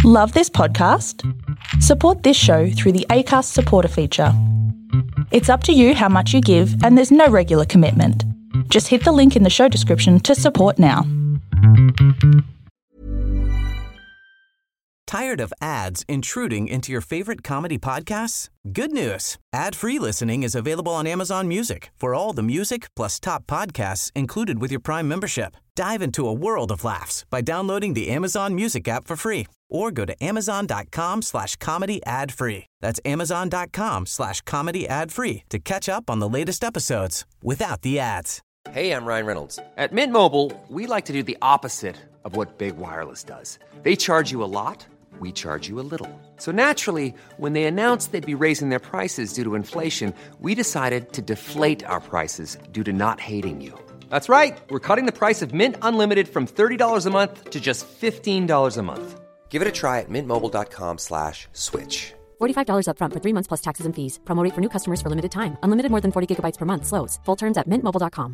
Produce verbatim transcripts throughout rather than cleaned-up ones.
Love this podcast? Support this show through the Acast supporter feature. It's up to you how much you give, and there's no regular commitment. Just hit the link in the show description to support now. Tired of ads intruding into your favorite comedy podcasts? Good news. Ad-free listening is available on Amazon Music for all the music plus top podcasts included with your Prime membership. Dive into a world of laughs by downloading the Amazon Music app for free or go to amazon.com slash comedy ad free. That's amazon.com slash comedy ad free to catch up on the latest episodes without the ads. Hey, I'm Ryan Reynolds. At Mint Mobile, we like to do the opposite of what Big Wireless does. They charge you a lot. We charge you a little. So naturally, when they announced they'd be raising their prices due to inflation, we decided to deflate our prices due to not hating you. That's right. We're cutting the price of Mint Unlimited from thirty dollars a month to just fifteen dollars a month. Give it a try at mintmobile.com slash switch. forty-five dollars up front for three months plus taxes and fees. Promo rate for new customers for limited time. Unlimited more than forty gigabytes per month. Slows full terms at mint mobile dot com.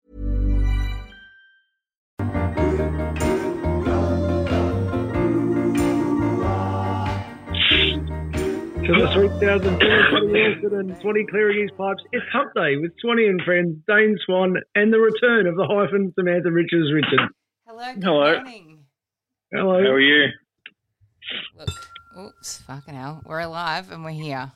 To the three thousand Wilson and Swanee clearing his pipes. It's Hump Day with Swanee and friends, Dane Swan, and the return of the hyphen, Samantha Richards Richard. Hello, good Hello. morning. Hello. How are you? Look, oops, fucking hell. We're alive and we're here.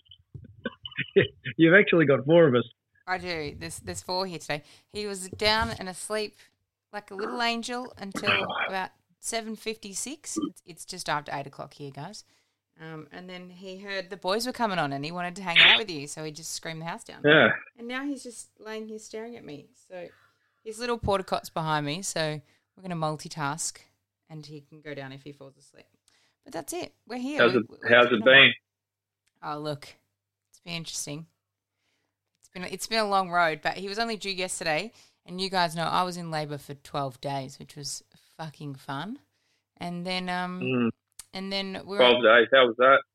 You've actually got four of us. I do. There's, there's four here today. He was down and asleep like a little angel until about seven fifty-six. It's, it's just after eight o'clock here, guys. Um, and then he heard the boys were coming on and he wanted to hang out with you, so he just screamed the house down. Yeah. And now he's just laying here staring at me. So his little porta cot's behind me, so we're going to multitask and he can go down if he falls asleep. But that's it. We're here. How's we, it, we're how's it been? Oh, look, it's been interesting. It's been it's been a long road, but he was only due yesterday, and you guys know I was in labour for twelve days, which was fucking fun. And then um. Mm. And then we were twelve days. How was that?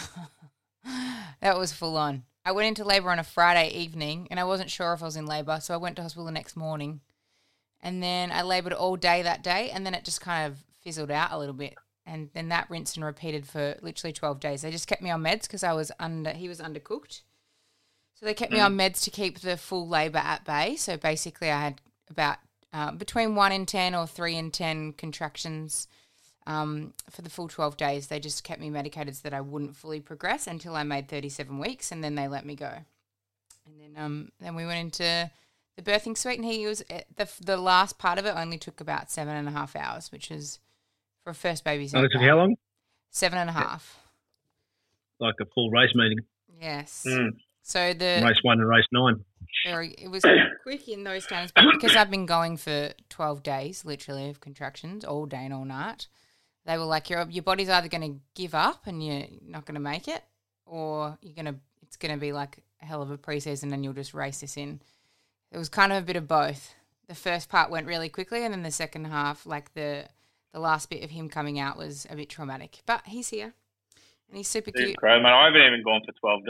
That was full on. I went into labour on a Friday evening and I wasn't sure if I was in labour, so I went to hospital the next morning. And then I laboured all day that day, and then it just kind of fizzled out a little bit. And then that rinsed and repeated for literally twelve days. They just kept me on meds because I was under, he was undercooked. So they kept mm. me on meds to keep the full labour at bay. So basically I had about uh, between one in ten or three in ten contractions. Um, for the full twelve days, they just kept me medicated so that I wouldn't fully progress until I made thirty-seven weeks, and then they let me go. And then um, then we went into the birthing suite, and he was the the last part of it only took about seven and a half hours, which is for a first baby. Oh, it took how long? Seven and a half. Like a full race meeting. Yes. Mm. So the race one and race nine. Very, it was quick in those times, but because I've been going for twelve days, literally, of contractions all day and all night. They were like, your your body's either going to give up and you're not going to make it, or you're gonna it's going to be like a hell of a preseason and you'll just race this in. It was kind of a bit of both. The first part went really quickly, and then the second half, like the the last bit of him coming out, was a bit traumatic. But he's here, and he's super Dude, cute. Great, man. I haven't even gone for twelve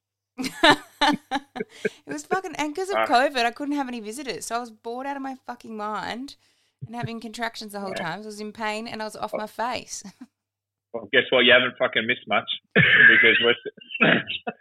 days. It was fucking, and because of COVID, I couldn't have any visitors, so I was bored out of my fucking mind. And having contractions the whole yeah. time. I was in pain and I was off my face. Well, guess what? You haven't fucking missed much because we're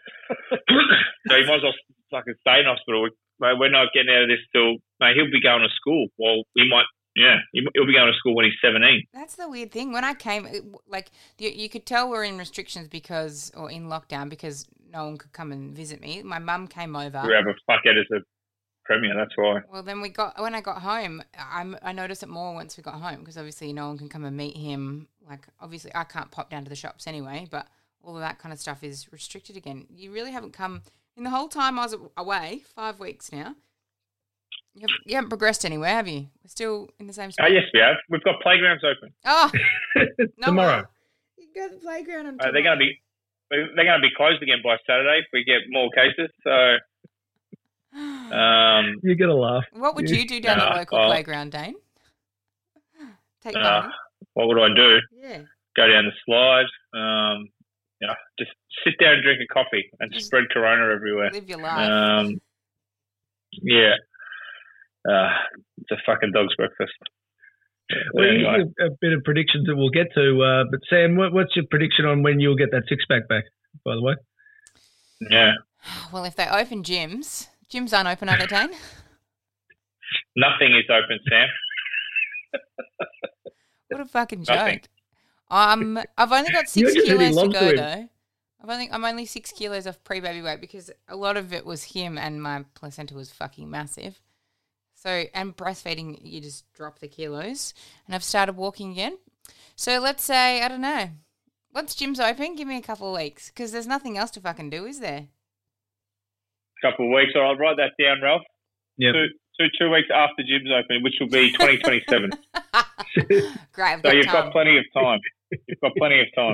so you might as well fucking stay in hospital. Mate, we're not getting out of this till mate. He'll be going to school. Well, he might. Yeah, he'll be going to school when he's seventeen. That's the weird thing. When I came, it, like you, you could tell we're in restrictions because, or in lockdown because no one could come and visit me. My mum came over. We have a fuckhead as a premier, that's why. Well, then we got when I got home, I I noticed it more once we got home because obviously no one can come and meet him. Like obviously I can't pop down to the shops anyway, but all of that kind of stuff is restricted again. You really haven't come in the whole time I was away, five weeks now. You haven't, you haven't progressed anywhere, have you? We're still in the same spot. Oh yes, we have. We've got playgrounds open. Oh, no, tomorrow. You can go to the playground on uh, They're going to be they're going to be closed again by Saturday if we get more cases. So. Um, You're going to laugh. What would you do down uh, the local uh, playground, Dane? Take uh, money? What would I do? Yeah. Go down the slide. Um, yeah, just sit there and drink a coffee and Just spread corona everywhere. Live your life. Um, yeah. Uh, it's a fucking dog's breakfast. Well, Anyway. a, a bit of predictions that we'll get to. Uh, but Sam, what, what's your prediction on when you'll get that six pack back? By the way. Yeah. Well, if they open gyms, gyms aren't open, are they, Dane? Nothing is open, Sam. What a fucking Nothing. joke. Um, I've only got six You're just eating kilos to lobster go in. though. I've only I'm only six kilos off pre-baby weight because a lot of it was him and my placenta was fucking massive. So and breastfeeding, you just drop the kilos, and I've started walking again. So let's say I don't know. Once gym's open, give me a couple of weeks because there's nothing else to fucking do, is there? Couple of weeks. All right, write that down, Ralph. Yeah. Two, two, two weeks after gym's open, which will be twenty twenty-seven. Great, I've So got you've time. got plenty of time. You've got plenty of time.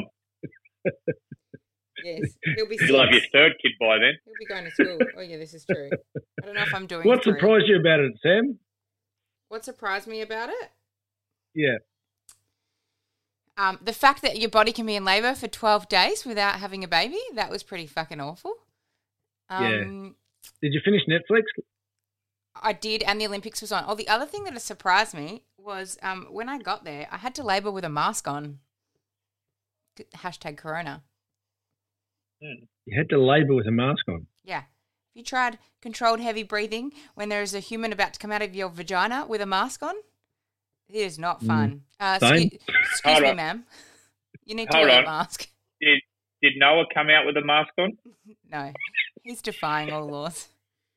Yes, he'll be You'll have your six. third kid by then. He'll be going to school. Oh yeah, this is true. I don't know if I'm doing. What three. surprised you about it, Sam? What surprised me about it? Yeah. Um, the fact that your body can be in labour for twelve days without having a baby, that was pretty fucking awful. Um, Did you finish Netflix? I did, and the Olympics was on. Oh, the other thing that has surprised me was um, when I got there, I had to labour with a mask on. Hashtag Corona. You had to labour with a mask on. Yeah. Have you tried controlled heavy breathing when there is a human about to come out of your vagina with a mask on? It is not fun. Uh, Don't. excuse excuse Hold me, on. ma'am. You need to Hold wear on. a mask. Did Did Noah come out with a mask on? No, he's defying all laws.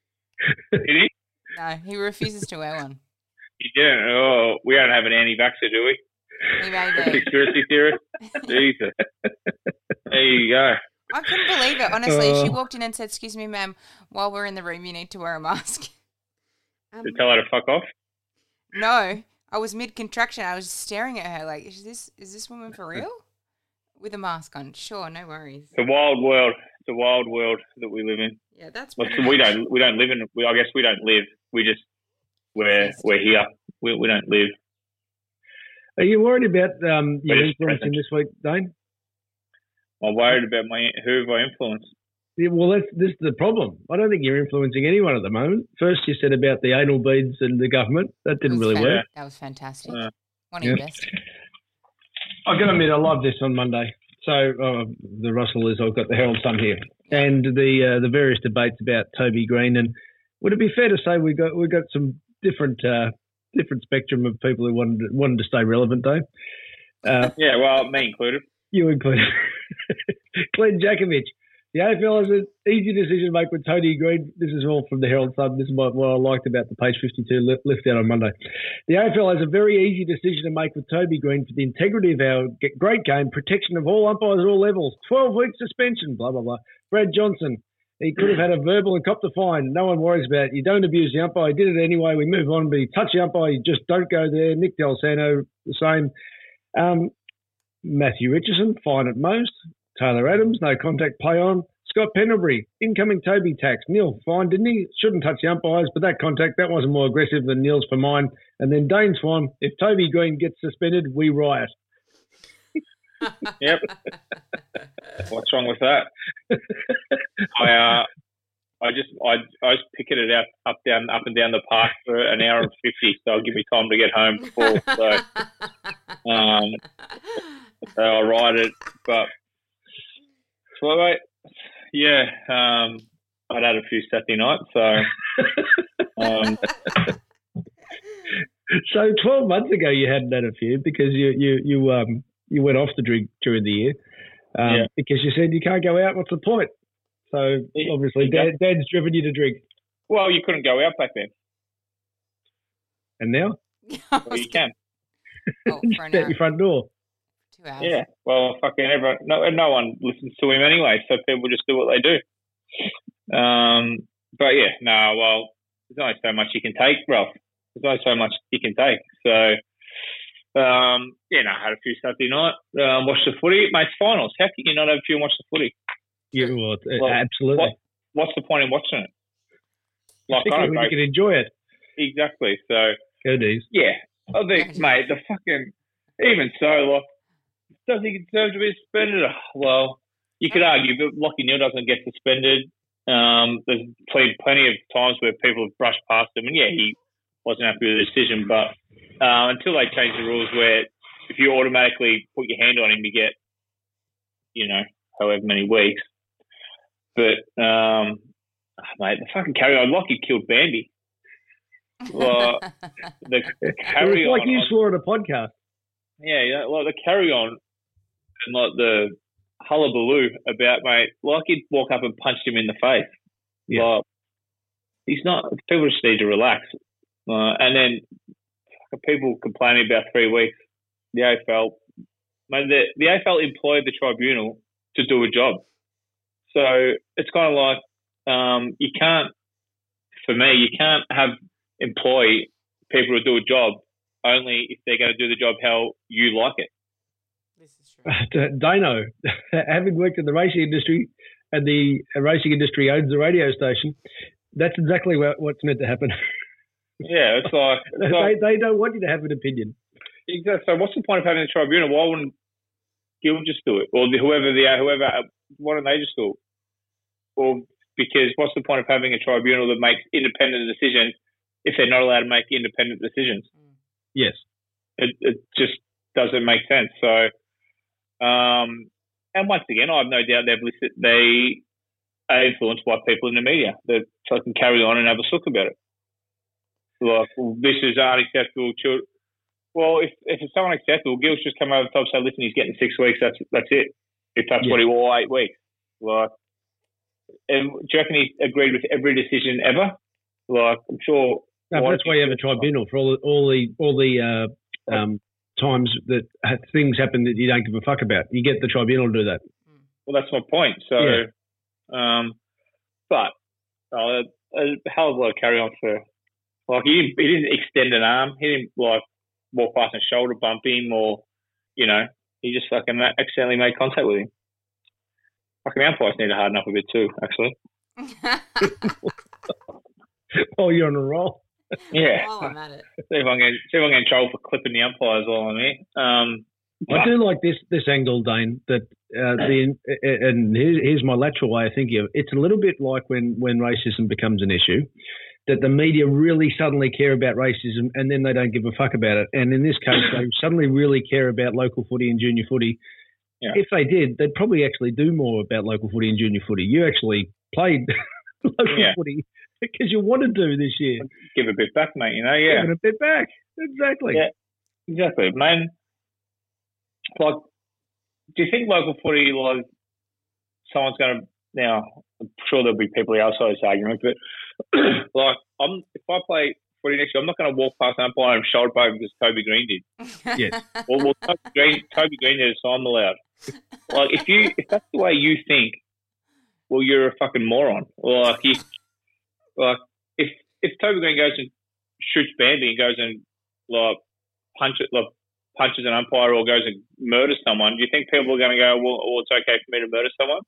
Did he? No, he refuses to wear one. He didn't. Oh, we don't have an anti-vaxxer, do we? He may be. Conspiracy theorist? Jesus. There you go. I couldn't believe it. Honestly, she Oh. walked in and said, "Excuse me, ma'am. While we're in the room, you need to wear a mask." Um, To tell her to fuck off? no, I was mid contraction. I was staring at her like, "Is this is this woman for real?" With a mask on. Sure, no worries. It's a wild world. It's a wild world that we live in. Yeah, that's. Well, pretty we much- don't. We don't live in. We, I guess we don't live. We just. We're Exist. we're here. We we don't live. Are you worried about um, your But it's influencing present. this week, Dane? I'm worried about my who have I influenced. Yeah, well, that's this is the problem. I don't think you're influencing anyone at the moment. First, you said about the anal beads and the government. That It didn't was really fan- work. That was fantastic. Uh, One of your yeah. best. I got to admit, I love this on Monday. So uh, the Russell is I've got the Herald Sun here, and the uh, the various debates about Toby Green. And would it be fair to say we got we got some different uh, different spectrum of people who wanted wanted to stay relevant, Dave? Uh, yeah, well, me included. you included. Glenn Jakovic. The A F L has an easy decision to make with Tony Green. This is all from the Herald Sun. This is what, what I liked about the page fifty-two lift, lift out on Monday. The A F L has a very easy decision to make with Toby Green for the integrity of our g- great game, protection of all umpires at all levels, twelve week suspension, blah, blah, blah. Brad Johnson. He could have had a verbal and copped a fine. No one worries about it. You don't abuse the umpire. He did it anyway. We move on. But you touch the umpire, you just don't go there. Nick Del Santo, the same. Um, Matthew Richardson, fine at most. Taylor Adams, no contact, play on. Scott Pendlebury, incoming Toby tax. Neil, fine, didn't he? Shouldn't touch the umpires, but that contact, that wasn't more aggressive than Neil's for mine. And then Dane Swan, if Toby Green gets suspended, we riot. Yep. What's wrong with that? I uh, I just I I just picketed out up down up and down the park for an hour and fifty, so it'll give me time to get home before. So um, so I ride it, but so wait, yeah, um, I'd had a few Saturday nights, so um, So twelve months ago, you hadn't had a few because you you you um you went off the drink during the year um, Yeah. because you said you can't go out. What's the point? So Yeah, obviously, yeah. Dad, Dad's driven you to drink, well, you couldn't go out back then. and now Well, you can. Oh, for an at hour, your front door. two hours. Yeah, well, fucking everyone, no, no one listens to him anyway, so people just do what they do. Um, but yeah, no, well, there's only so much you can take, Ralph. There's only so much you can take. So, um, yeah, no, I had a few Saturday night, um, watched the footy. Mate, it's finals. How can you not have a few and watch the footy? Yeah, well, uh, Well, absolutely. What, what's the point in watching it? Like, I Particularly don't when know. you can enjoy it. Exactly. So, Go D's. yeah, I think, mate, the fucking, even so, like, does he deserve to be suspended? Well, you could argue, but Lachie Neale doesn't get suspended. Um, there's plenty, plenty of times where people have brushed past him, and yeah, he wasn't happy with the decision, but uh, until they change the rules where if you automatically put your hand on him, you get, you know, however many weeks. But, um, oh, mate, the fucking carry on, like he killed Bambi. Well, the carry it's like on. you on, swore at a podcast. Yeah, yeah, like the carry on and like the hullabaloo about, mate, like he'd walk up and punch him in the face. Yeah. Like, he's not, people just need to relax. Uh, and then people complaining about three weeks, the A F L, mate, the, the A F L employed the tribunal to do a job. So it's kind of like, um, you can't, for me, you can't have employ people to do a job only if they're going to do the job how you like it. This is true. Dano, having worked in the racing industry and the racing industry owns the radio station, that's exactly what, what's meant to happen. Yeah, it's like, it's they, like they don't want you to have an opinion. Exactly. So what's the point of having a tribunal? Why wouldn't Gill just do it, or the, whoever the whoever? Why don't they just do it? Or because what's the point of having a tribunal that makes independent decisions if they're not allowed to make independent decisions? Yes, it, it just doesn't make sense. So, um, and once again, I have no doubt they've listed, they are influenced by people in the media that can carry on and have a sook about it. Like, well, this is unacceptable. Children. Well, if if it's so unacceptable, Gill's just come over the top and say, listen, he's getting six weeks. That's that's it. If that's yeah. what he wore, eight weeks. Like, and do you reckon he agreed with every decision ever? Like, I'm sure. No, but that's why you have a tribunal for all the all the all the uh, um, times that things happen that you don't give a fuck about. You get the tribunal to do that. Well, that's my point. So, yeah. um, but uh, a hell of a lot of carry on for. Like, he didn't, he didn't extend an arm. He didn't, like, walk past and shoulder bump him or, you know, he just fucking accidentally made contact with him. Fucking umpires need to harden up a bit too, actually. Oh, you're on a roll. Yeah. Oh, I'm at it. See if I can, see if I can troll for clipping the umpires while I'm here. Um, I do like this this angle, Dane, that uh, the and here's, here's my lateral way of thinking of it. It's a little bit like when, when racism becomes an issue, that the media really suddenly care about racism and then they don't give a fuck about it. And in this case, they suddenly really care about local footy and junior footy. Yeah. If they did, they'd probably actually do more about local footy and junior footy. You actually played local yeah. footy because you wanted to this year. Give a bit back, mate, you know, yeah. Give a bit back. Exactly. Yeah, exactly. Man, like, do you think local footy, like, someone's going to, now, I'm sure there'll be people outside this argument, but like, I'm if I play footy next year, I'm not going to walk past an umpire and shoulder bump because Toby Green did. Yes. Well, well Toby Green, Toby Green did it, so I'm allowed. Like, if you if that's the way you think, well, you're a fucking moron. Like, you, like if if Toby Green goes and shoots Bambi and goes and like punch it, like punches an umpire or goes and murders someone, do you think people are going to go, well, well, it's okay for me to murder someone?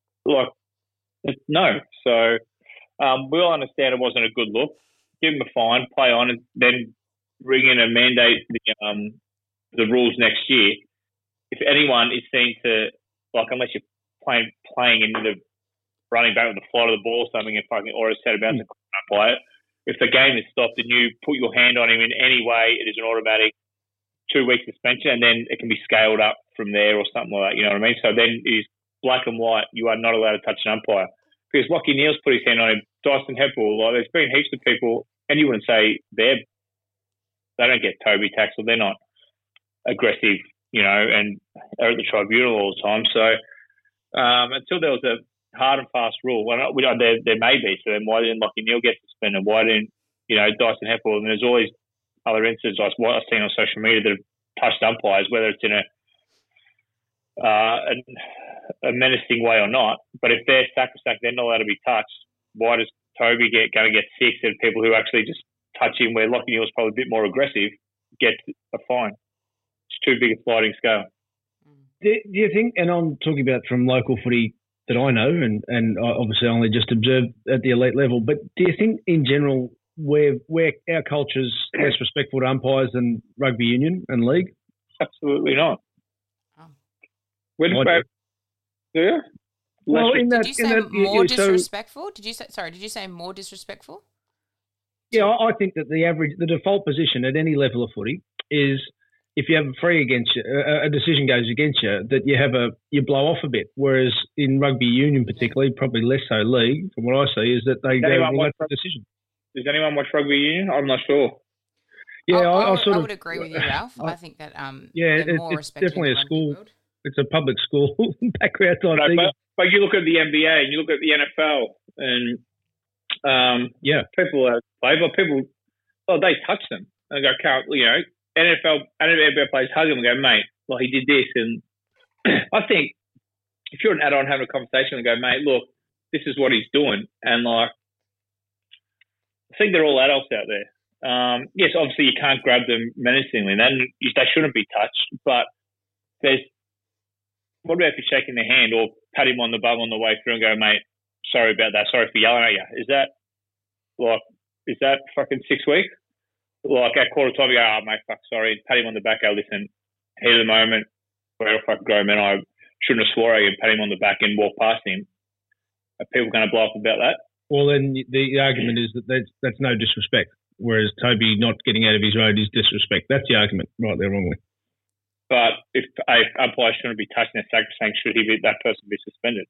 Like, no. So. Um, we'll understand it wasn't a good look. Give him a fine, play on, and then bring in and mandate the um, the rules next year. If anyone is seen to, like, unless you're playing playing into the running back with the flight of the ball or something, and fucking or a set of bounds and can't play it. If the game is stopped and you put your hand on him in any way, it is an automatic two week suspension, and then it can be scaled up from there or something like that. You know what I mean? So then it is black and white. You are not allowed to touch an umpire. Because Lachie Neale's put his hand on him, Dyson Heppel, like there's been heaps of people, and you wouldn't say they're, they don't get Toby tackled, they're not aggressive, you know, and are at the tribunal all the time. So um, until there was a hard and fast rule, well, not, there, there may be, so then why didn't Lachie Neale get suspended? Why didn't, you know, Dyson Heppel? And there's always other instances like what I've seen on social media that have touched umpires, whether it's in a, uh, a a menacing way or not, but if they're sacrosanct, they're not allowed to be touched. Why does Toby get going to get six and people who actually just touch him, where Lachie Neale's probably a bit more aggressive, get a fine? It's too big a sliding scale. Do, do you think, and I'm talking about from local footy that I know, and, and I obviously only just observed at the elite level, but do you think in general where where our culture's less respectful to umpires than rugby union and league? Absolutely not. Oh. When Yeah. Well, in that, did you say in that, more you, disrespectful? So, did you say sorry? Did you say more disrespectful? Yeah, I I think that the average, the default position at any level of footy is if you have a free against you, a, a decision goes against you, that you have a you blow off a bit. Whereas in rugby union, particularly, probably less so league, from what I see, is that they Does go anyone well, watch that's the decision. Does anyone watch rugby union? I'm not sure. Yeah, I, I, I, I would, sort I of would agree with you, Ralph. I think that um, yeah, they're it, more it's respected definitely in a the school. rugby world. It's a public school background type No, thing. but, but you look at the N B A and you look at the N F L and um, yeah, people are play, but people, oh, they touch them and go, can't, you know, N F L, N F L players hug them and go, mate, well, he did this. And I think if you're an adult having a conversation and go, mate, look, this is what he's doing. And like, I think they're all adults out there. Um, yes, obviously you can't grab them menacingly. Then they shouldn't be touched. But there's, what about if you're shaking their hand or pat him on the bum on the way through and go, mate, sorry about that. Sorry for yelling at you. Is that like, is that fucking six weeks? Like at quarter time, you go, oh, mate, fuck, sorry. Pat him on the back. Go, listen, heat of the moment, where a fucking grown man, I shouldn't have swore at you and pat him on the back and walk past him. Are people going to blow up about that? Well, then the, the argument is that that's, that's no disrespect, whereas Toby not getting out of his road is disrespect. That's the argument, right there, wrongly. But if a umpire shouldn't be touching a sacrosanct, should he be, that person be suspended?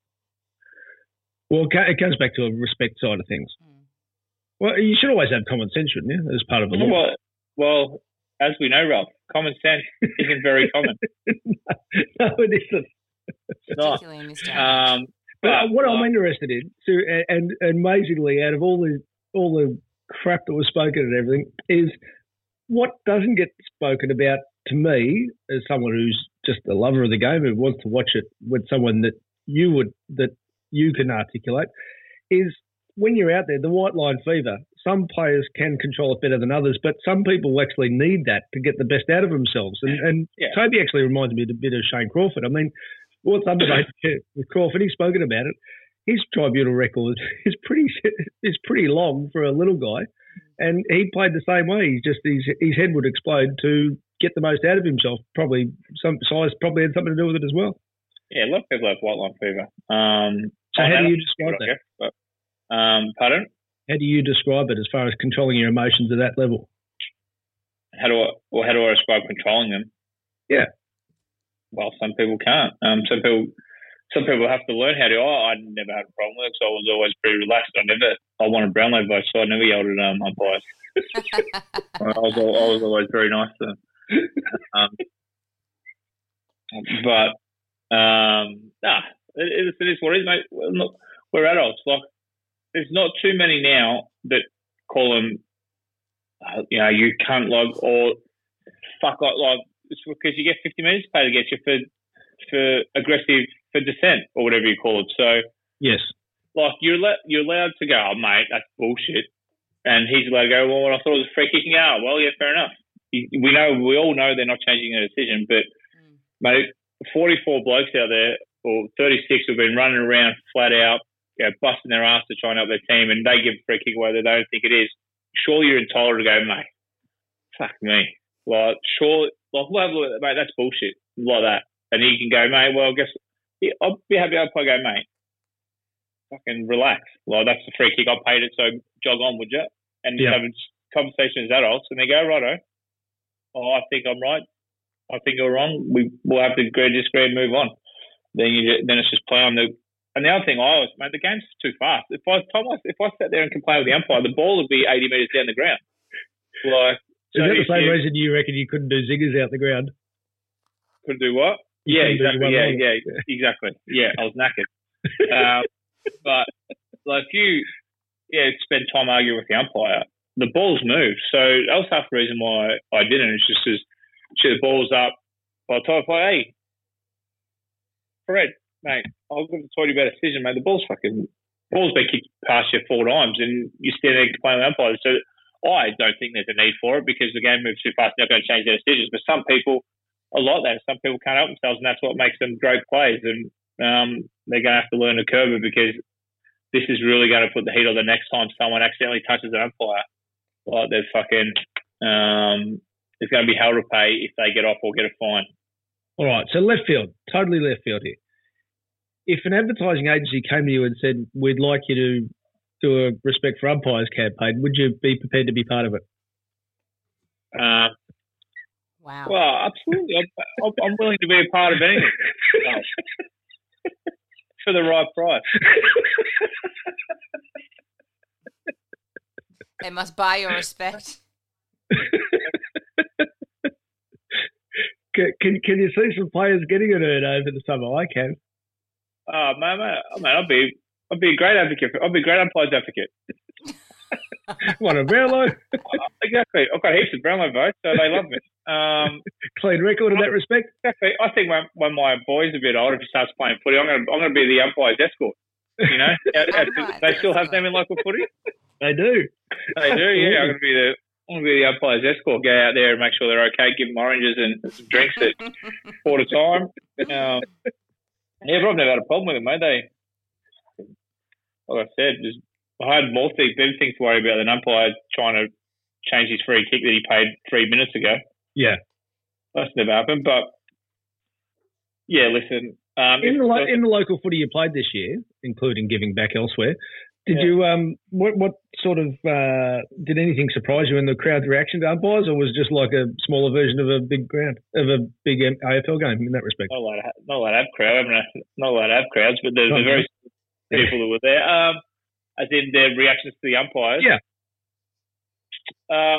Well, it comes back to a respect side of things. Mm. Well, you should always have common sense, shouldn't you, as part of the law? Well, well as we know, Ralph, common sense isn't very common. No, it isn't. It's not. In this day. Um, but, but what like, I'm interested in, so, and, and amazingly, out of all the all the crap that was spoken and everything, is what doesn't get spoken about to me as someone who's just a lover of the game who wants to watch it with someone that you would that you can articulate, is when you're out there, the white line fever. Some players can control it better than others, but some people actually need that to get the best out of themselves. And, and yeah. Toby actually reminds me a bit of Shane Crawford. I mean, what's underneath with Crawford? He's spoken about it. His tribunal record is pretty is pretty long for a little guy, and he played the same way. He's just his his head would explode to get the most out of himself. Probably some size probably had something to do with it as well. Yeah, a lot of people have white line fever. Um, so how do you describe that? Guess, but, um, pardon? How do you describe it as far as controlling your emotions at that level? How do I, well, how do I describe controlling them? Yeah. Well, some people can't. Um, some people, some people have to learn how to. Oh, I never had a problem with it, so I was always pretty relaxed. I never, I wanted Brownlow votes, so I never yelled at um, umpires. I was, I was always very nice to them. Um, but um, nah, it, it is what it is, mate. We're, not, we're adults. Like, there's not too many now that call them, uh, you know, you cunt, like, or fuck, like, like it's because you get fifty minutes paid against you for for aggressive, for dissent, or whatever you call it. So, yes. Like, you're, le- you're allowed to go, oh, mate, that's bullshit. And he's allowed to go, well, I thought it was a free kicking out. Well, yeah, fair enough. We know, we all know they're not changing their decision, but, mm. mate, forty-four blokes out there, or thirty-six, who've been running around flat out, you know, busting their ass to try and help their team, and they give a free kick away that they don't think it is. Surely you're entitled to go, mate, fuck me. Like, sure, like, well, mate, that's bullshit, like that. And you can go, mate, well, guess, yeah, I'll be happy if I go, mate, fucking relax. Like, that's the free kick, I paid it, so jog on, would you? And yeah. have a conversation as adults, and they go, righto, oh, I think I'm right. I think you're wrong. We, we'll have to agree, disagree, and move on. Then you, then it's just play on the. And the other thing I was, mate, the game's too fast. If I if I sat there and complained with the umpire, the ball would be eighty metres down the ground. Like, is that the same you, reason you reckon you couldn't do zingers out the ground? Couldn't do what? You yeah, exactly. Yeah, yeah, yeah, exactly. Yeah, I was knackered. um, but like you, yeah, spend time arguing with the umpire. The ball's moved, so that was half the reason why I didn't. It's just as shit, the ball's up. By the time I play, hey, Fred, mate, I was going to tell you about a decision, mate. The ball's fucking, ball's been kicked past you four times, and you stand there complaining with the umpire. So I don't think there's a need for it because the game moves too fast. They're not going to change their decisions. But some people are like that. Some people can't help themselves, and that's what makes them great players. And um, they're going to have to learn to curb it because this is really going to put the heat on the next time someone accidentally touches an umpire. Like they're fucking, um, it's going to be hell to pay if they get off or get a fine. All right, so left field, totally left field here. If an advertising agency came to you and said, we'd like you to to a Respect for Umpires campaign. Would you be prepared to be part of it? Um, Wow. well, absolutely. I'm, I'm willing to be a part of anything uh, for the right price. They must buy your respect. Can, can can you see some players getting it earned over the summer? I can. Oh man, man, man, I'll be, I'll be a great advocate. For, I'll be a great umpires advocate. What, a Brownlow? Exactly. I've got heaps of Brownlow votes, so they love me. Um, Clean record in that respect. Exactly. I think when, when my boy's a bit older, if he starts playing footy, I'm going to, I'm going to be the umpires escort. You know, they still have them in local footy. They do. They do. Yeah, I'm going to be the. I'm going to be the umpires escort. Go out there and make sure they're okay. Give them oranges and some drinks at quarter time. Um, yeah, but I've never had a problem with them, mate. They, like I said, just, I had more things, better things to worry about than umpire trying to change his free kick that he paid three minutes ago. Yeah, that's never happened. But yeah, listen. Um, in the lo- in the local footy you played this year, including giving back elsewhere, did yeah. you um what what sort of uh, did anything surprise you in the crowd's reaction to umpires, or was it just like a smaller version of a big ground of a big A F L game in that respect? Not allowed to have, not allowed to have crowd. I mean, not allowed to have crowds, but there's the very people that were there. Um, as in their reactions to the umpires. Yeah. Uh,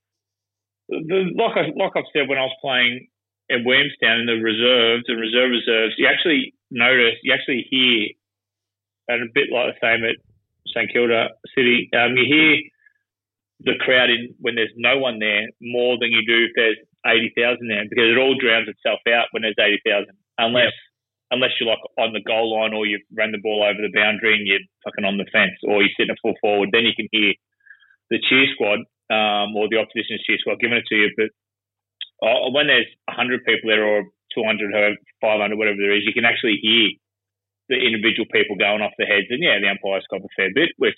the, like I like I've said when I was playing in Williamstown in the reserves and reserve reserves, you actually notice, you actually hear, and a bit like the same at St Kilda City, um, you hear the crowd in when there's no one there more than you do if there's eighty thousand there, because it all drowns itself out when there's eighty thousand, unless yeah. unless you're like on the goal line or you've run the ball over the boundary and you're fucking on the fence or you're sitting a full forward, then you can hear the cheer squad um, or the opposition's cheer squad giving it to you. But uh, when there's one hundred people there or two hundred, five hundred, whatever there is, you can actually hear the individual people going off their heads. And yeah, the umpires cop a fair bit, which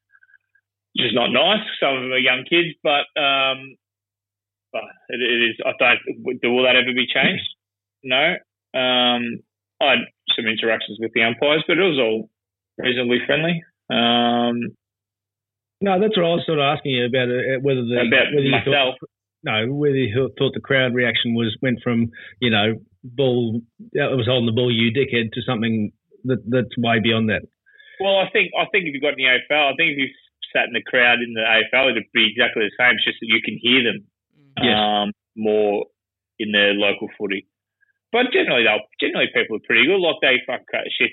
is not nice. Some of them are young kids, but um, but it, it is. I don't. Will that ever be changed? No. Um, I had some interactions with the umpires, but it was all reasonably friendly. Um, no, that's what I was sort of asking you about. Uh, whether the about whether myself. You thought, no, whether you thought the crowd reaction was went from you know ball. It was holding the ball, you dickhead, to something that that's way beyond that. Well, I think I think if you got in the A F L, I think if you sat in the crowd in the A F L, it'd be exactly the same. It's just that you can hear them yes. um, more in the local footy. But generally, though, generally people are pretty good. Like they fucking cut shit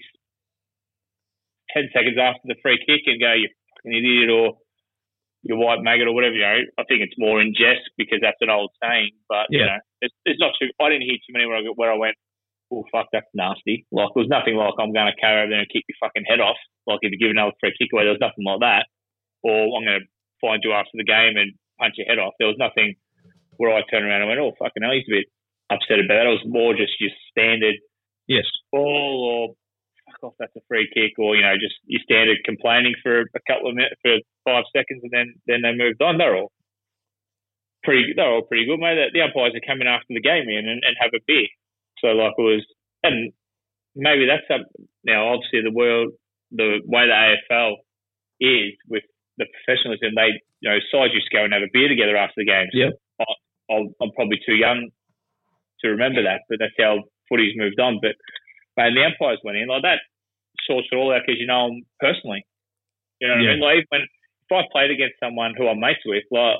ten seconds after the free kick and go, "You fucking idiot," or "You white maggot," or whatever. You know, I think it's more in jest because that's an old saying. But yeah. you know, it's, it's not too. I didn't hear too many where I, where I went, "Oh fuck, that's nasty." Like there was nothing like I'm going to carry over there and kick your fucking head off. Like if you give another free kick away, there was nothing like that. Or I'm going to find you after the game and punch your head off. There was nothing where I turned around and went, "Oh fucking hell, he's a bit upset about that." It was more just your standard, yes, ball or fuck off, that's a free kick, or you know, just your standard complaining for a couple of minutes, for five seconds, and then then they moved on. They're all pretty. They're all pretty good, mate. The umpires are coming after the game in and, and have a beer. So like it was, and maybe that's up now. Obviously, the world, the way the A F L is with the professionalism, they you know sides used to go and have a beer together after the games. Yeah, I'm probably too young to remember that, but that's how footy's moved on. But man, the umpires went in like that, sorts it all out because you know them personally. You know what yeah. I mean? Like when if I played against someone who I'm mates with, like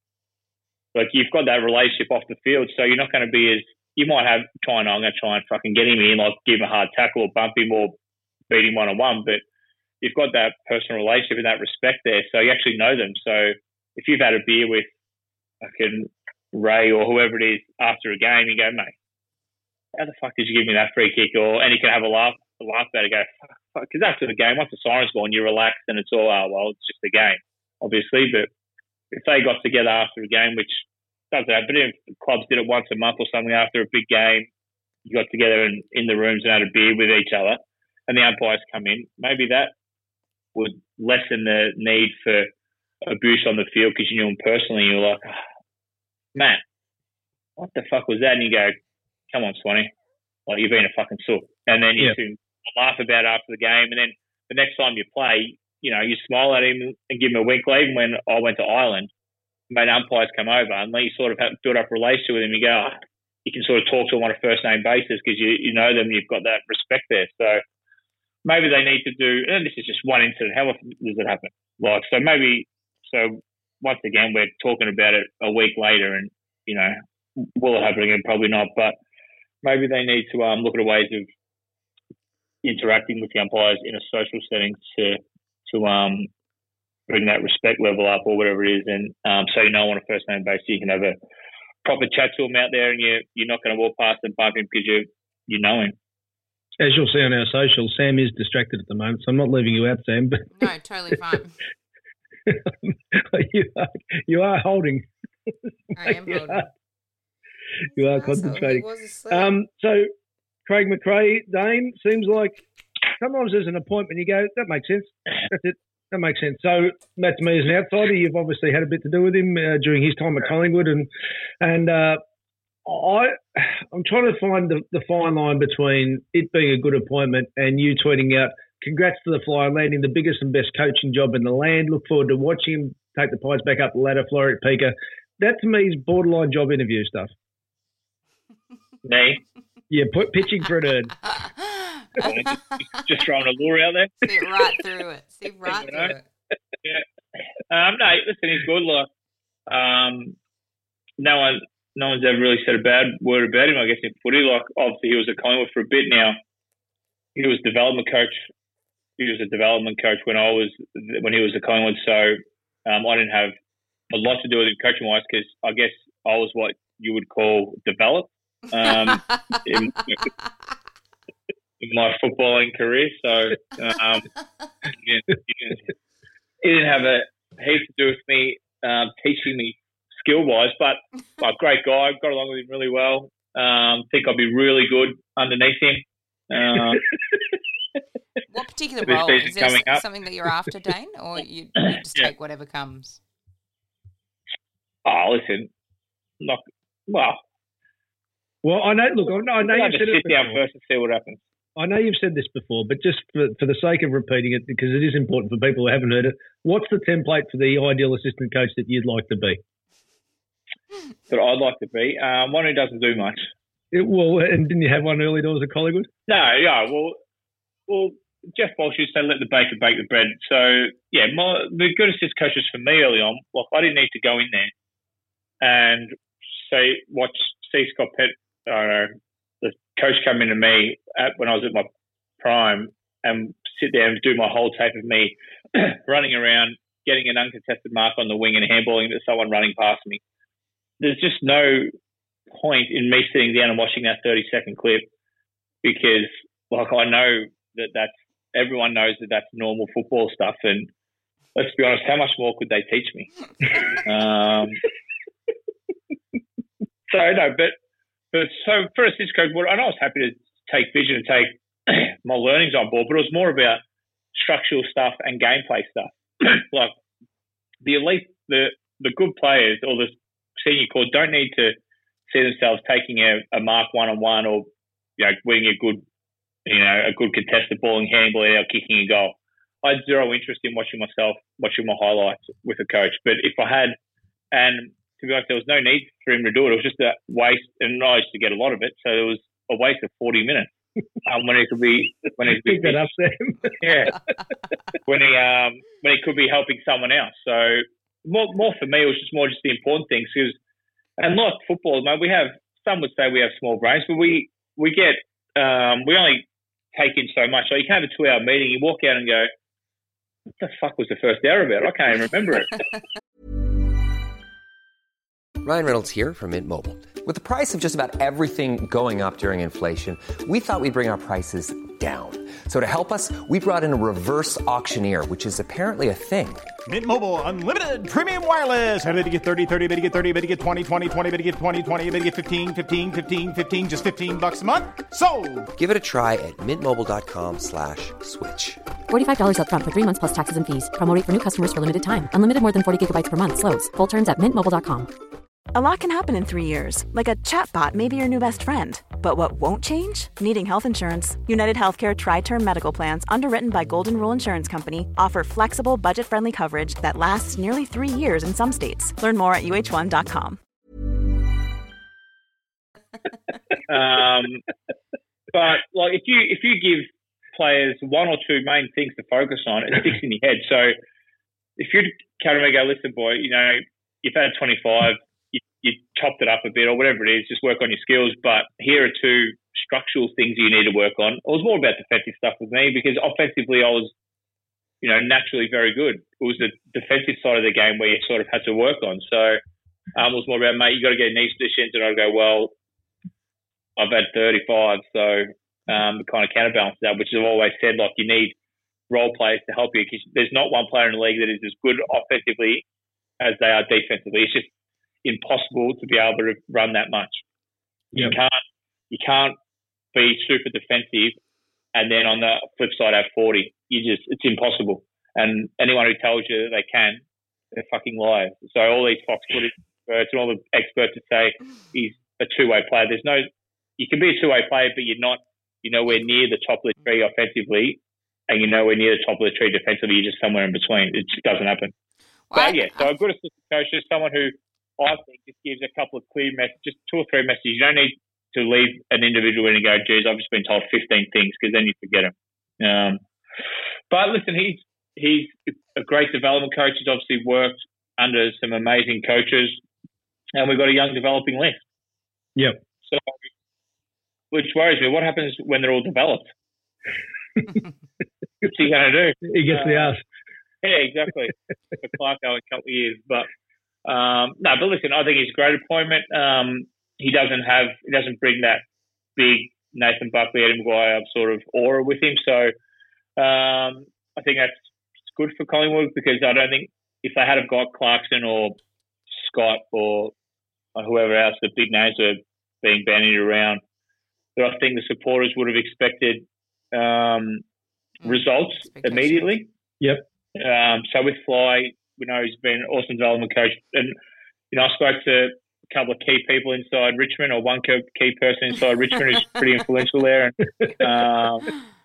like you've got that relationship off the field, so you're not going to be as you might have trying. I'm going to try and fucking get him in, like give him a hard tackle or bump him or beat him one on one, but you've got that personal relationship and that respect there, so you actually know them. So if you've had a beer with fucking Ray or whoever it is after a game, you go, "Mate, how the fuck did you give me that free kick?" Or and you can have a laugh, a laugh about it. Go, because after the game, once the siren's gone, you relax and it's all, oh well, it's just a game, obviously. But if they got together after a game, which doesn't happen, but if clubs did it once a month or something after a big game, you got together in, in the rooms and had a beer with each other, and the umpires come in, maybe that would lessen the need for abuse on the field because you knew them personally. You're like, oh, "Matt, what the fuck was that?" And you go, "Come on, Swanee, like you've been a fucking sook." And then you yeah. can laugh about it after the game, and then the next time you play, you know, you smile at him and give him a wink. Even when I went to Ireland, made umpires come over, and then you sort of have build up a relationship with him. You go, oh, you can sort of talk to them on a first name basis because you, you know them, you've got that respect there. So maybe they need to do, and this is just one incident. How often does it happen? Like, so maybe, so once again, we're talking about it a week later, and, you know, will it happen again? Probably not, but maybe they need to um, look at ways of interacting with the umpires in a social setting to, to um, bring that respect level up or whatever it is. And um, so you know on a first name basis, you can have a proper chat to him out there, and you, you're not going to walk past and bump him because you, you know him. As you'll see on our socials, Sam is distracted at the moment, so I'm not leaving you out, Sam. But no, totally fine. you, are, you are holding. I am you holding. Are, you are He concentrating. was asleep. Um, so, Craig McRae, Dane, seems like sometimes there's an appointment, you go, that makes sense. That's it. That makes sense. So, Matt, to me, as an outsider, you've obviously had a bit to do with him uh, during his time at Collingwood, and and uh, I, I'm trying to find the, the fine line between it being a good appointment and you tweeting out, congrats to the Flyer landing the biggest and best coaching job in the land. Look forward to watching him take the Pies back up the ladder, Floreat Pika. That to me is borderline job interview stuff. Me? Yeah, put pitching for an earn. just, just throwing a lure out there. See right through it. See right You through know? it. Yeah. Um, no, listen, he's good. Like, um, no one, no one's ever really said a bad word about him. I guess in footy, like obviously he was at Collingwood for a bit now. He was development coach. He was a development coach when I was when he was at Collingwood. So um, I didn't have a lot to do with him coaching wise because I guess I was what you would call developed um, in, in my footballing career. So um, he, didn't, he, didn't, he didn't have a heap to do with me um, teaching me skill wise, but a great guy. Got along with him really well. Um, think I'd be really good underneath him. Um, What particular role? Is there coming up. something that you're after, Dane, or you, you just Yeah. take whatever comes? Oh, listen, not well. Well, I know. Look, I know, I know We'll you've have said to it sit down before. first and see what happens. I know you've said this before, but just for, for the sake of repeating it, because it is important for people who haven't heard it, what's the template for the ideal assistant coach that you'd like to be? That I'd like to be um, one who doesn't do much. It, well, and didn't you have one early doors at Collingwood? No, yeah, well, well, Jeff Walsh used to say, "Let the baker bake the bread." So yeah, my the good assist coaches for me early on. Like I didn't need to go in there and say watch see Scott Pett. I don't know the coach come into me at, when I was at my prime and sit there and do my whole tape of me running around, getting an uncontested mark on the wing and handballing to someone running past me. There's just no point in me sitting down and watching that thirty second clip because, like, I know that that's everyone knows that that's normal football stuff. And let's be honest, how much more could they teach me? um, so no, but but so for assist coach, well, and I was happy to take vision and take my learnings on board, but it was more about structural stuff and gameplay stuff. Like the elite, the the good players or the senior core don't need to see themselves taking a, a mark one on one or you know winning a good you know a good contested ball and handballing out, kicking a goal. I had zero interest in watching myself watching my highlights with a coach. But if I had, and to be honest, there was no need for him to do it. It was just a waste, and I used to get a lot of it, so it was a waste of forty minutes um, when he could be when he could Pick be that up, Sam. yeah when he um when he could be helping someone else. So more more for me, it was just more just the important things because. And like football, mate, we have, some would say we have small brains, but we, we get, um, we only take in so much. So you can have a two hour meeting, you walk out and go, what the fuck was the first hour about? I can't even remember it. Ryan Reynolds here from Mint Mobile. With the price of just about everything going up during inflation, we thought we'd bring our prices down. So to help us, we brought in a reverse auctioneer, which is apparently a thing. Mint Mobile Unlimited Premium Wireless. How to get thirty, thirty, how to get thirty, how to get twenty, twenty, twenty, how to get twenty, twenty, how to get fifteen, fifteen, fifteen, fifteen, just fifteen bucks a month? Sold! Give it a try at mintmobile.com slash switch. forty-five dollars up front for three months plus taxes and fees. Promo rate for new customers for limited time. Unlimited more than forty gigabytes per month. Slows full terms at mint mobile dot com. A lot can happen in three years, like a chatbot may be your new best friend. But what won't change? Needing health insurance. United Healthcare Tri-Term Medical Plans, underwritten by Golden Rule Insurance Company, offer flexible, budget-friendly coverage that lasts nearly three years in some states. Learn more at U H one dot com. um, but like if you if you give players one or two main things to focus on, it sticks in your head. So if you come to me and go, listen, boy, you know, you've had twenty-five, you, you chopped it up a bit or whatever it is, just work on your skills. But here are two structural things you need to work on. It was more about defensive stuff with me because offensively I was, you know, naturally very good. It was the defensive side of the game where you sort of had to work on. So um, it was more about, mate, you got to get knee positions, and I'd go, well, I've had thirty-five, so um, it kind of counterbalances that, which I've always said, like, you need role players to help you because there's not one player in the league that is as good offensively as they are defensively. It's just impossible to be able to run that much. You Yep. can't you can't be super defensive and then on the flip side have forty. You just it's impossible. And anyone who tells you that they can, they're fucking liars. So all these Fox footage experts and all the experts that say he's a two-way player, there's no. You can be a two-way player, but you're not. You're nowhere near the top of the tree offensively, and you're nowhere near the top of the tree defensively. You're just somewhere in between. It just doesn't happen. Well, But yeah, so a good assistant coach is someone who I think just gives a couple of clear messages, just two or three messages. You don't need to leave an individual in and go, geez, I've just been told fifteen things, because then you forget them. Um, but listen, he's he's a great development coach. He's obviously worked under some amazing coaches, and we've got a young developing list. Yep. So, which worries me. What happens when they're all developed? What's he going to do? He gets the Uh, ass. Yeah, exactly. For Clarko in a couple of years. But um, no, but listen, I think he's a great appointment. Um, he doesn't have, he doesn't bring that big Nathan Buckley, Eddie Maguire sort of aura with him. So um, I think that's good for Collingwood, because I don't think if they had have got Clarkson or Scott or whoever else, the big names are being bandied around, that I think the supporters would have expected um, results immediately. Yep. Um, so with Fly, we know he's been an awesome development coach. And, you know, I spoke to a couple of key people inside Richmond, or one key person inside Richmond who's pretty influential there. And, um,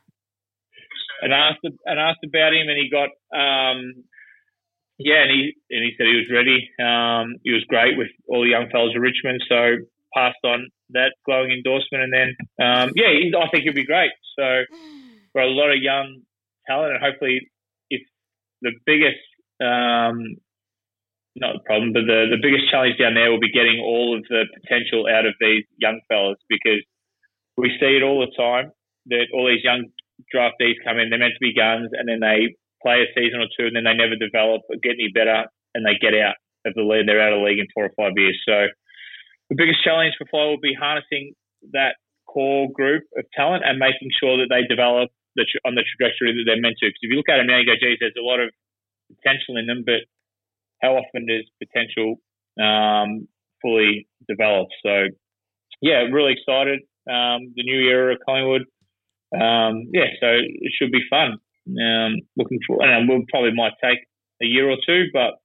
and asked and asked about him, and he got, um, yeah, and he and he said he was ready. Um, he was great with all the young fellas of Richmond, so passed on that glowing endorsement. And then, um, yeah, he, I think he'll be great. So for a lot of young talent, and hopefully, if the biggest, um, not the problem, but the, the biggest challenge down there will be getting all of the potential out of these young fellas, because we see it all the time that all these young draftees come in, they're meant to be guns, and then they play a season or two, and then they never develop or get any better, and they get out of the league. They're out of the league in four or five years. So the biggest challenge for Fly will be harnessing that core group of talent and making sure that they develop the, on the trajectory that they're meant to. Because if you look at them now, you go, geez, there's a lot of potential in them, but how often does potential um, fully develop? So, yeah, really excited. Um, the new era of Collingwood. Um, yeah, so it should be fun. Um, looking for, and we'll probably might take a year or two, but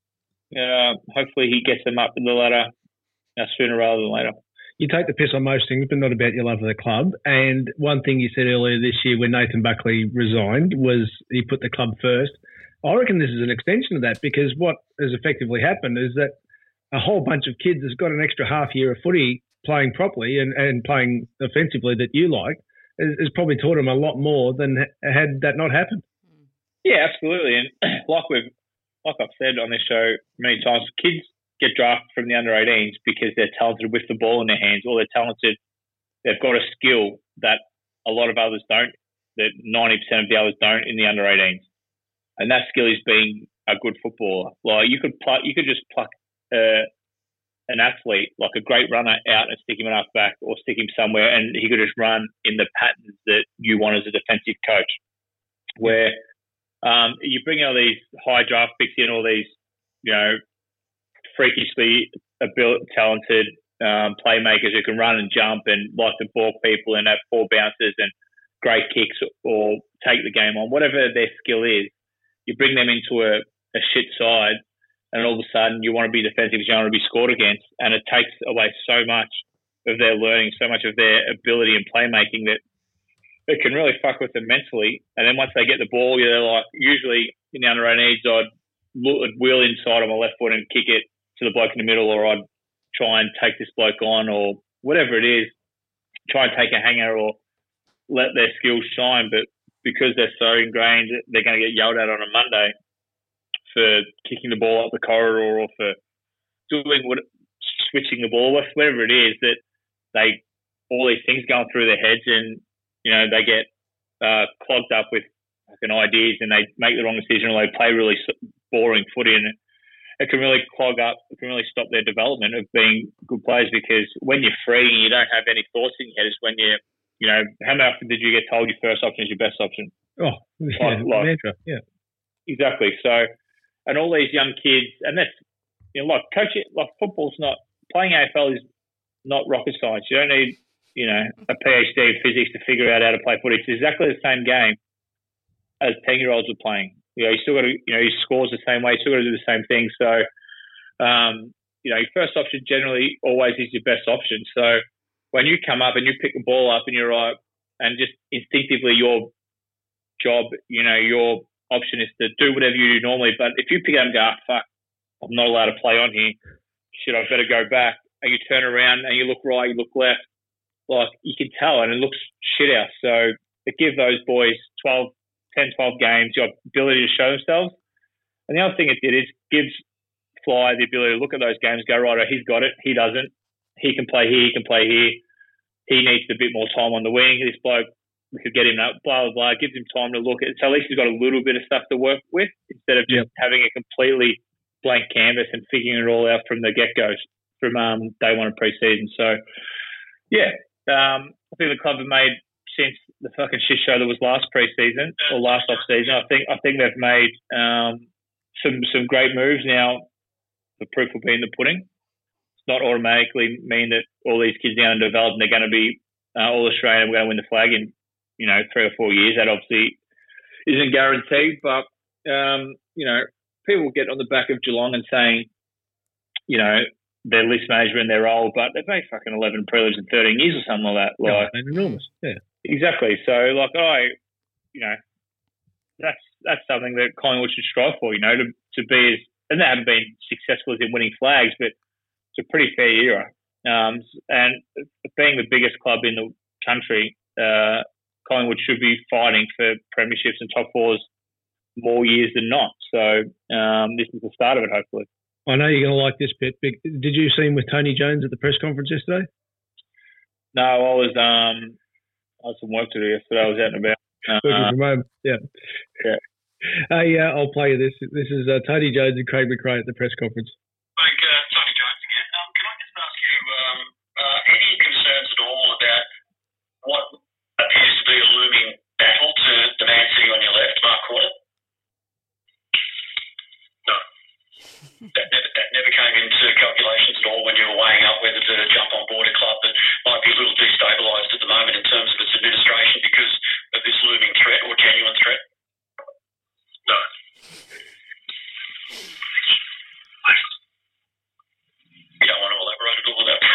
uh, hopefully he gets them up in the ladder uh, sooner rather than later. You take the piss on most things, but not about your love of the club. And one thing you said earlier this year when Nathan Buckley resigned was he put the club first. I reckon this is an extension of that, because what has effectively happened is that a whole bunch of kids has got an extra half year of footy playing properly and, and playing offensively that you like, has probably taught them a lot more than had that not happened. Yeah, absolutely. And like we've, like I've said on this show many times, kids get drafted from the under eighteens because they're talented with the ball in their hands, or they're talented, they've got a skill that a lot of others don't, that ninety percent of the others don't in the under eighteens. And that skill is being a good footballer. Like you could pluck, you could just pluck uh, an athlete, like a great runner, out and stick him in half back or stick him somewhere, and he could just run in the patterns that you want as a defensive coach. Where um, you bring all these high draft picks in, all these, you know, freakishly ability, talented um, playmakers who can run and jump and like to balk people and have four bounces and great kicks or take the game on, whatever their skill is. You bring them into a, a shit side, and all of a sudden you want to be defensive, you want to be scored against, and it takes away so much of their learning, so much of their ability and playmaking that it can really fuck with them mentally. And then once they get the ball, you know, like usually in the under eighteens, I'd look, wheel inside on my left foot and kick it to the bloke in the middle, or I'd try and take this bloke on, or whatever it is, try and take a hanger or let their skills shine. But because they're so ingrained, they're going to get yelled at on a Monday for kicking the ball up the corridor or for doing what, switching the ball, whatever it is, that they, all these things going through their heads, and, you know, they get uh, clogged up with fucking ideas and they make the wrong decision, or they play really boring footy, and it can really clog up, it can really stop their development of being good players, because when you're free and you don't have any thoughts in your head is when you, you know, how often did you get told your first option is your best option? Oh, yeah, like, like, mantra, yeah. Exactly. So, and all these young kids, and that's, you know, like coaching, like football's not, playing A F L is not rocket science. You don't need, you know, a PhD in physics to figure out how to play footy. It's exactly the same game as ten-year-olds are playing. You know, you still got to, you know, you scores the same way, you still got to do the same thing. So, um, you know, your first option generally always is your best option. So when you come up and you pick the ball up and you're right, and just instinctively your job, you know, your option is to do whatever you do normally. But if you pick up and go, oh, fuck, I'm not allowed to play on here, shit, I better go back. And you turn around and you look right, you look left, like you can tell, and it looks shit out. So it gives those boys twelve, ten, twelve games, your ability to show themselves. And the other thing it did is gives Fly the ability to look at those games, go, right, he's got it, he doesn't. He can play here, he can play here. He needs a bit more time on the wing. This bloke, we could get him that, blah, blah, blah. Gives him time to look at it. So at least he's got a little bit of stuff to work with instead of just yep. having a completely blank canvas and figuring it all out from the get-go, from um, day one of pre-season. So, yeah, um, I think the club have made, since the fucking shit show that was last pre-season or last off-season, I think I think they've made um, some some great moves now. The proof will be in the pudding. It's not automatically mean that all these kids now are developed and they're going to be uh, all Australian, we're going to win the flag in, you know, three or four years. That obviously isn't guaranteed, but, um, you know, people get on the back of Geelong and saying, you know, their list management, they're old, but they've made fucking eleven prelims in thirteen years or something like that. Like, yeah, enormous. Yeah, exactly. So, like, I, you know, that's that's something that Collingwood should strive for. You know, to to be as, and they haven't been successful as in winning flags, but it's a pretty fair era. Um, and being the biggest club in the country, uh, Collingwood should be fighting for premierships and top fours more years than not. So um, this is the start of it, hopefully. I know you're going to like this bit. Did you see him with Tony Jones at the press conference yesterday? No, I was um, I had some work to do yesterday. I was out and about. Working from home, yeah. Yeah. Hey, uh, I'll play you this. This is uh, Tony Jones and Craig McRae at the press conference. Like, uh, Tony Jones again. Um, can I just ask you, um, uh, any concerns at all about what appears to be a looming battle to the man sitting on your left, Mark Corder? No. That never, that never came into calculations at all when you were weighing up whether to jump on board a club that might be a little destabilised at the moment in terms of its administration because of this looming threat or genuine threat? No. You don't want to elaborate at all on that?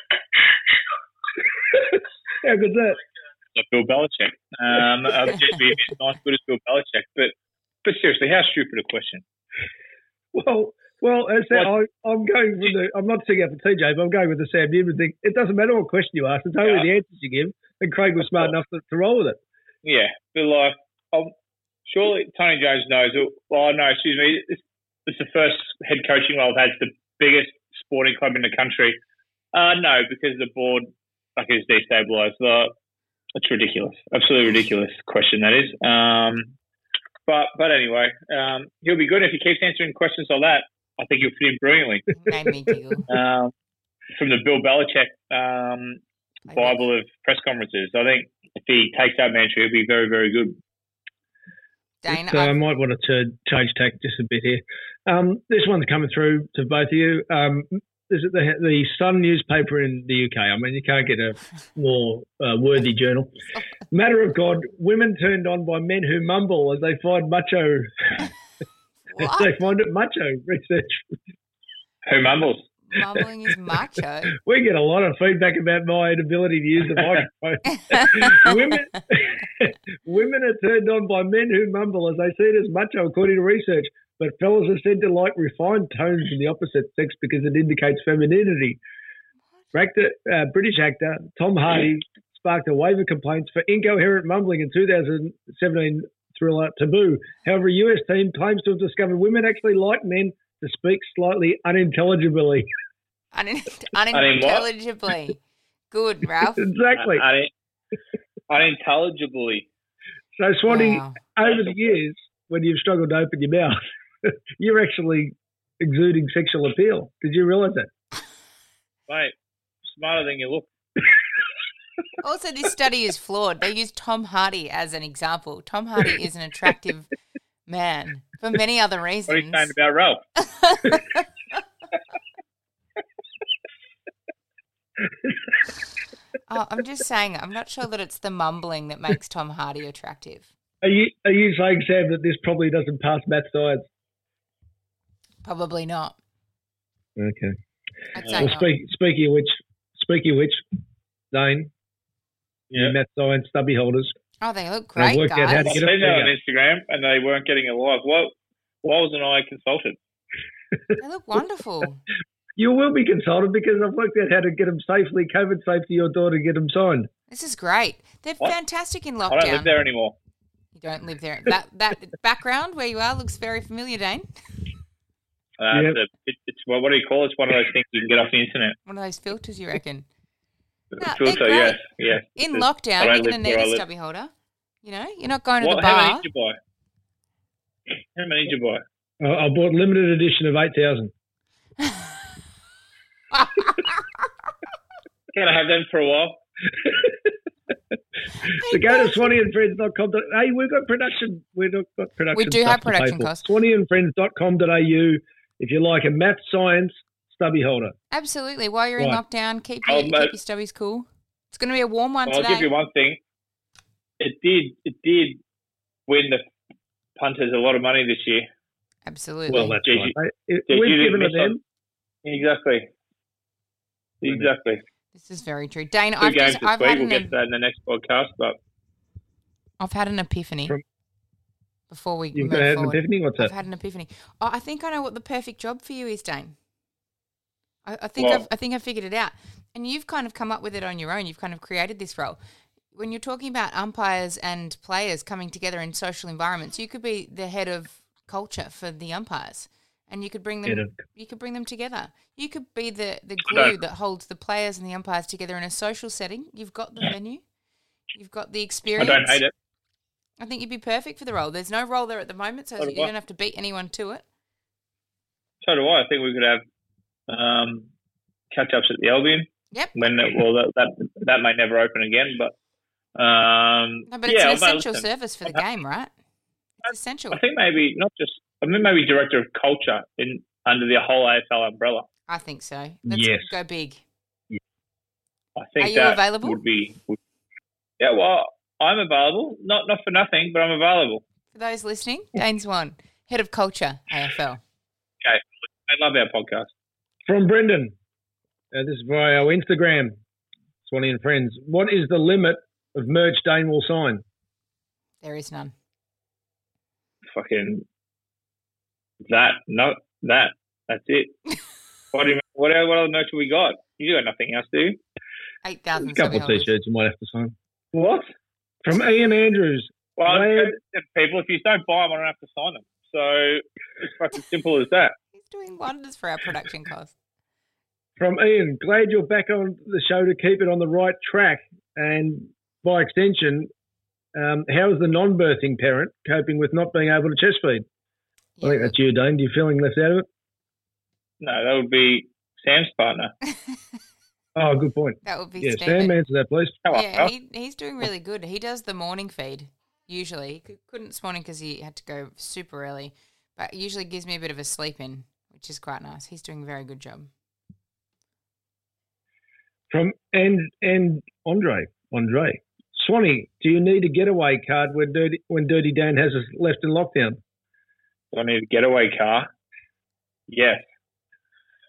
How good's that? Like Bill Belichick. Um, I'd just be as nice good as Bill Belichick. But, but seriously, how stupid a question. Well, well, as I, I, I'm going with the. I'm not sitting up for T J, but I'm going with the Sam Newman thing. It doesn't matter what question you ask; it's only yeah. the answers you give. And Craig was smart enough to, to roll with it. Yeah, but like, um, surely Tony Jones knows. Well, no, excuse me. It's, it's the first head coaching role I've had. It's the biggest sporting club in the country. Uh, no, because the board like is destabilised. Uh, it's ridiculous. Absolutely ridiculous question that is. Um, but but anyway, um, he'll be good if he keeps answering questions like that. I think he'll fit in brilliantly. Made me giggle. Um, from the Bill Belichick um, Bible of press conferences. I think if he takes that mantra, he'll be very, very good. Dane, so I might want to change tack just a bit here. Um, this one's coming through to both of you. Um, this is the, the Sun newspaper in the U K. I mean, you can't get a more uh, worthy journal. Matter of God, women turned on by men who mumble as they find macho. They find it macho. Research. Who mumbles? Mumbling is macho. We get a lot of feedback about my inability to use the microphone. women, women are turned on by men who mumble as they see it as macho, according to research. But fellas are said to like refined tones in the opposite sex because it indicates femininity. Actor, uh, British actor Tom Hardy sparked a wave of complaints for incoherent mumbling in two thousand seventeen thriller Taboo. However, a U S team claims to have discovered women actually like men to speak slightly unintelligibly. Un- unintelligibly. Good, Ralph. Exactly. Un- unintelligibly. So, Swanee, Wow. over the years, when you've struggled to open your mouth, you're actually exuding sexual appeal. Did you realise that? Mate, smarter than you look. Also, this study is flawed. They use Tom Hardy as an example. Tom Hardy is an attractive man for many other reasons. What are you saying about Ralph? Oh, I'm just saying, I'm not sure that it's the mumbling that makes Tom Hardy attractive. Are you are you saying, Sam, that this probably doesn't pass math science? Probably not. Okay. I'd say Well, not. speak, speaking of which, speaking of which, Dane, Yeah. the math science stubby holders. Oh, they look I've great, worked out how guys. to I've get seen a that on figure. Instagram and they weren't getting a like. Why, why wasn't I consulted? They look wonderful. You will be consulted because I've worked out how to get them safely, COVID safe to your door to get them signed. This is great. They're What? fantastic in I don't live lockdown. there anymore. You don't live there. That that background where you are looks very familiar, Dane. Uh, Yep. it's, a, it, it's what, what do you call it? It's one of those things you can get off the internet. One of those filters, you reckon? No, they're Filter, great. yes, yes. In It's- lockdown, I you're don't going to live need where I a live. stubby holder. You know, you're not going to What, the how many bar. did you buy? How many did you buy? I I bought limited edition of eight thousand. Can I have them for a while? So go to swanee and friends dot com. Hey, we've got production. We've got production. We do stuff have to pay production for. costs. swanee and friends dot com dot a u if you like a math science stubby holder. Absolutely. While you're in Right. lockdown, keep your, Oh, keep mate. your stubbies cool. It's going to be a warm one Well, I'll today. give you one thing. It did. It did win the punters a lot of money this year. Absolutely. Well, that's Did right. you- Hey, it- did We've you given it miss on- them. Exactly. Exactly. this is very true. Dane, Two I've, games just, this I've, week. had We'll an, get to that in the next podcast. But I've had an epiphany From- before we You've move got an forward. epiphany? What's I've that? had an epiphany. Oh, I think I know what the perfect job for you is, Dane. I, I think What? I've, I think I figured it out. And you've kind of come up with it on your own. You've kind of created this role. When you're talking about umpires and players coming together in social environments, you could be the head of culture for the umpires, and you could bring them. Head of- You could bring them together. You could be the the I glue don't- that holds the players and the umpires together in a social setting. You've got the venue. You've got the I experience. don't hate it. I think you'd be perfect for the role. There's no role there at the moment, so So do you I. don't have to beat anyone to it. So do I. I think we could have um, catch ups at the Albion. Yep. When it, well, that, that that may never open again, but um, No, but it's yeah, an mate, essential listen, service for the I'm game, right? It's essential. I think maybe not just. I mean, maybe director of culture in under the whole A F L umbrella. I think so. Let's Yes. go big. I think Are you that available? would be. Would, yeah, well, I'm available. Not not for nothing, but I'm available. For those listening, Dane's one, head of culture, A F L. Okay, I love our podcast. From Brendan. Uh, this is via our Instagram, Swanee and Friends. What is the limit of merch Dane will sign? There is none. Fucking that. No, that. That's it. what do you? What what other merch have we got? You got nothing else, do you? Eight A thousand couple of holders. T-shirts you might have to sign. What? From Ian Andrews. Well, I Glad- said to people, if you don't buy them, I don't have to sign them. So it's fucking simple as that. He's doing wonders for our production costs. From Ian, glad you're back on the show to keep it on the right track. And by extension, um, how is the non-birthing parent coping with not being able to chest feed? I think that's you, Dane. Do you feeling left out of it? No, that would be Sam's partner. Oh, good point. That would be Yeah, Stephen. Sam, answer that, please. Hello. Yeah, he, he's doing really good. He does the morning feed, usually. He cou- couldn't this morning because he had to go super early, but usually gives me a bit of a sleep in, which is quite nice. He's doing a very good job. From and and Andre, Andre, Swanee, do you need a getaway card when Dirty when Dirty Dan has us left in lockdown? Do I need a getaway car? Yes.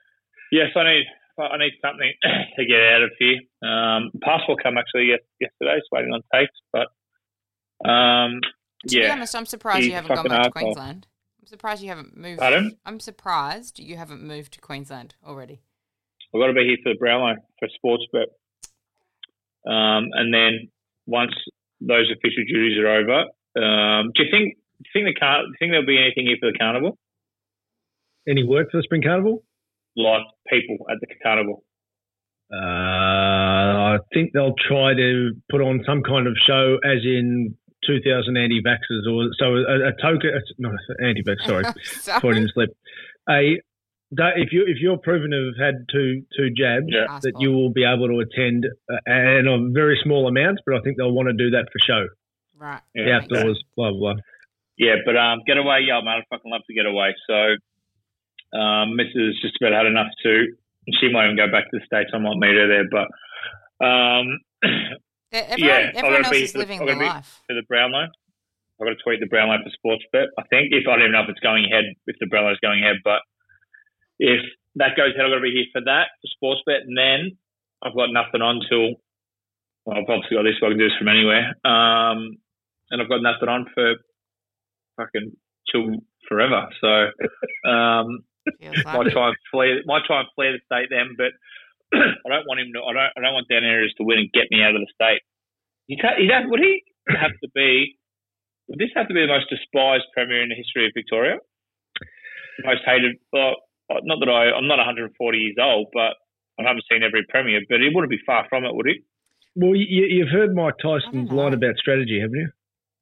Yes, I need I need something to get out of here. Um, passport come actually yesterday. It's waiting on tapes, but um, to yeah. be honest, I'm surprised He's you haven't gone fucking back to arsehole. Queensland. I'm surprised you haven't moved. Pardon? I'm surprised you haven't moved to Queensland already. I've got to be here for the Brownlow for sports bet, um, and then once those official duties are over, um, do you think do you think the car, do you think there'll be anything here for the carnival? Any work for the Spring Carnival? Like people at the carnival? Uh, I think they'll try to put on some kind of show, as in two thousand anti-vaxxers, or so a, a token. Not anti-vax. Sorry, Sorry. Freudian slip. A if you if you're proven to have had two two jabs, Yeah. that you will be able to attend, uh, and on very small amounts. But I think they'll want to do that for show. Right. The Yeah, outdoors, blah blah blah. Yeah, but um, get away, yeah, mate. I'd fucking love to get away. So, um, Missus just about had enough too. She might even go back to the States. I might meet her there, but um, Everyone, yeah, I've everyone got to else be is living I've the got to be life. to the Brownlow. I've got to tweet the Brownlow for sports bet. I think if I don't even know if it's going ahead, if the Brownlow's going ahead, but if that goes ahead, I've got to be here for that for sports bet, and then I've got nothing on till. Well, I've obviously got this, so I can do this from anywhere. Um, and I've got nothing on for fucking till forever. So um, Feels like might it. try and flee. Might try and flee the state then, but I don't want him to. I don't. I don't want Dan Areas to win and get me out of the state. He'd ha- he'd have, would he have to be? Would this have to be the most despised premier in the history of Victoria? Most hated. Well, not that I. I'm not one hundred forty years old, but I haven't seen every premier. But he wouldn't be far from it, would he? Well, you, you've heard Mike Tyson's know. line about strategy, haven't you?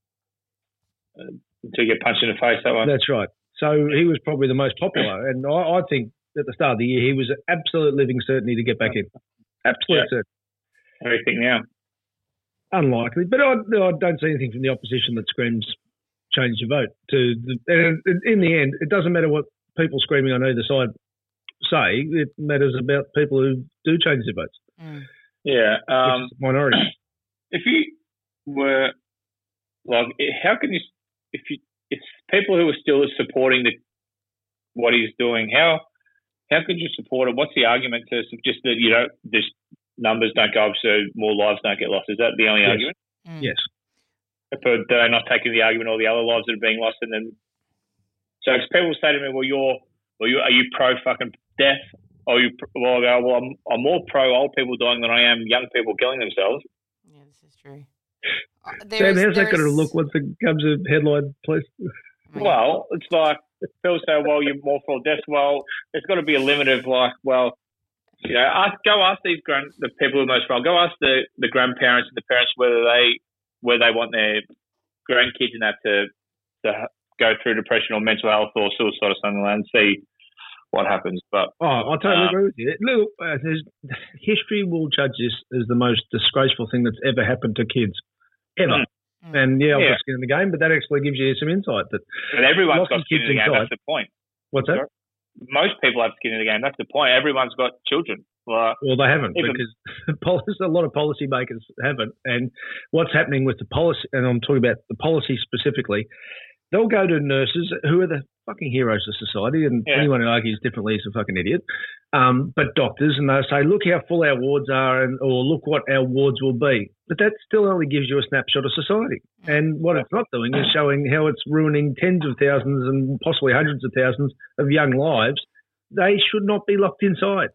Until you get punched in the face that way. That's right. So he was probably the most popular, and I, I think at the start of the year he was an absolute living certainty to get back in. Absolute Yeah. certainty. Everything now. Unlikely, but I, I don't see anything from the opposition that screams change your vote. To the, and in the end, it doesn't matter what people screaming on either side say. It matters about people who do change their votes. Mm. Yeah. Which Um, is the minority. if you were like, how can you? If you, if people who are still supporting the what he's doing, how how could you support it? What's the argument to just that you know this numbers don't go up, so more lives don't get lost? Is that the only Yes. argument? Mm. Yes. But they're not taking the argument all the other lives that are being lost, and then so if people say to me, "Well, you're, well, you are you pro fucking death?" Or you, well, I go, well, I'm, I'm more pro old people dying than I am young people killing themselves. Yeah, this is true. Uh, Sam, there is- how's that there going to is- look once it comes a headline, please? I mean, Well, it's like people say, well, you're more for death. Well, there's got to be a limit of like, well, you know, ask, go ask these grand, the people who are most frail. Go ask the, the grandparents and the parents whether they where they want their grandkids and that to to go through depression or mental health or suicide or something like that and see what happens. But Oh, I totally Um, agree with you. Look, uh, there's, history will judge this as the most disgraceful thing that's ever happened to kids, ever. Mm. Mm. And yeah, I've Yeah. got skin in the game, but that actually gives you some insight. That but everyone's Lots got of skin kids in the game. inside. That's the point. what's that? Most people have skin in the game. That's the point. Everyone's got children. Like, Well, they haven't Even- because policy, a lot of policymakers haven't. And what's happening with the policy, and I'm talking about the policy specifically, they'll go to nurses who are the fucking heroes of society, and Yeah. anyone who argues differently is a fucking idiot. Um, but doctors, and they'll say, look how full our wards are, and or look what our wards will be. But that still only gives you a snapshot of society. And what it's not doing is showing how it's ruining tens of thousands and possibly hundreds of thousands of young lives. They should not be locked inside.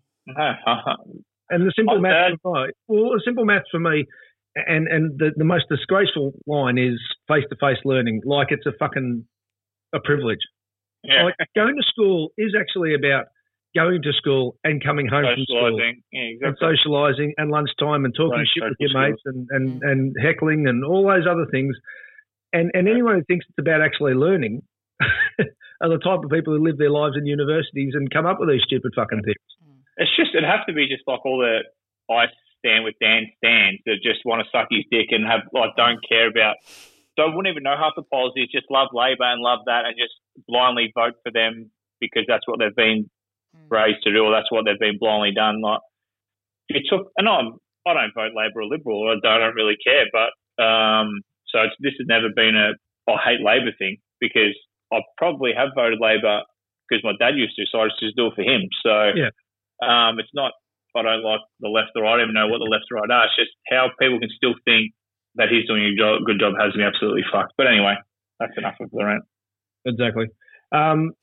And the simple Oh, maths Dad. for me, well, the simple maths for me, and and the, the most disgraceful line is face to face learning, like it's a fucking a privilege. yeah, Like going to school is actually about going to school and coming home from school socialising. Yeah, and exactly. socialising and lunchtime and talking Right, shit with social your mates and, and, and heckling and all those other things. And and anyone who thinks it's about actually learning are the type of people who live their lives in universities and come up with these stupid fucking things. It's just it has to be just like all the I stand with Dan stands that just want to suck his dick and have like don't care about don't wouldn't even know half the policies, just love Labor and love that and just blindly vote for them because that's what they've been raised to do or that's what they've been blindly done. Like if you took and I'm I don't vote Labor or Liberal, I don't, I don't really care, but um so it's, this has never been a I hate Labor thing because I probably have voted Labor because my dad used to, so I just do it for him. So yeah. um, it's not I don't like the left or right. I don't even know what the left or right are. It's just how people can still think that he's doing a job, good job has me absolutely fucked. But anyway, that's enough of the rant. Exactly. Um,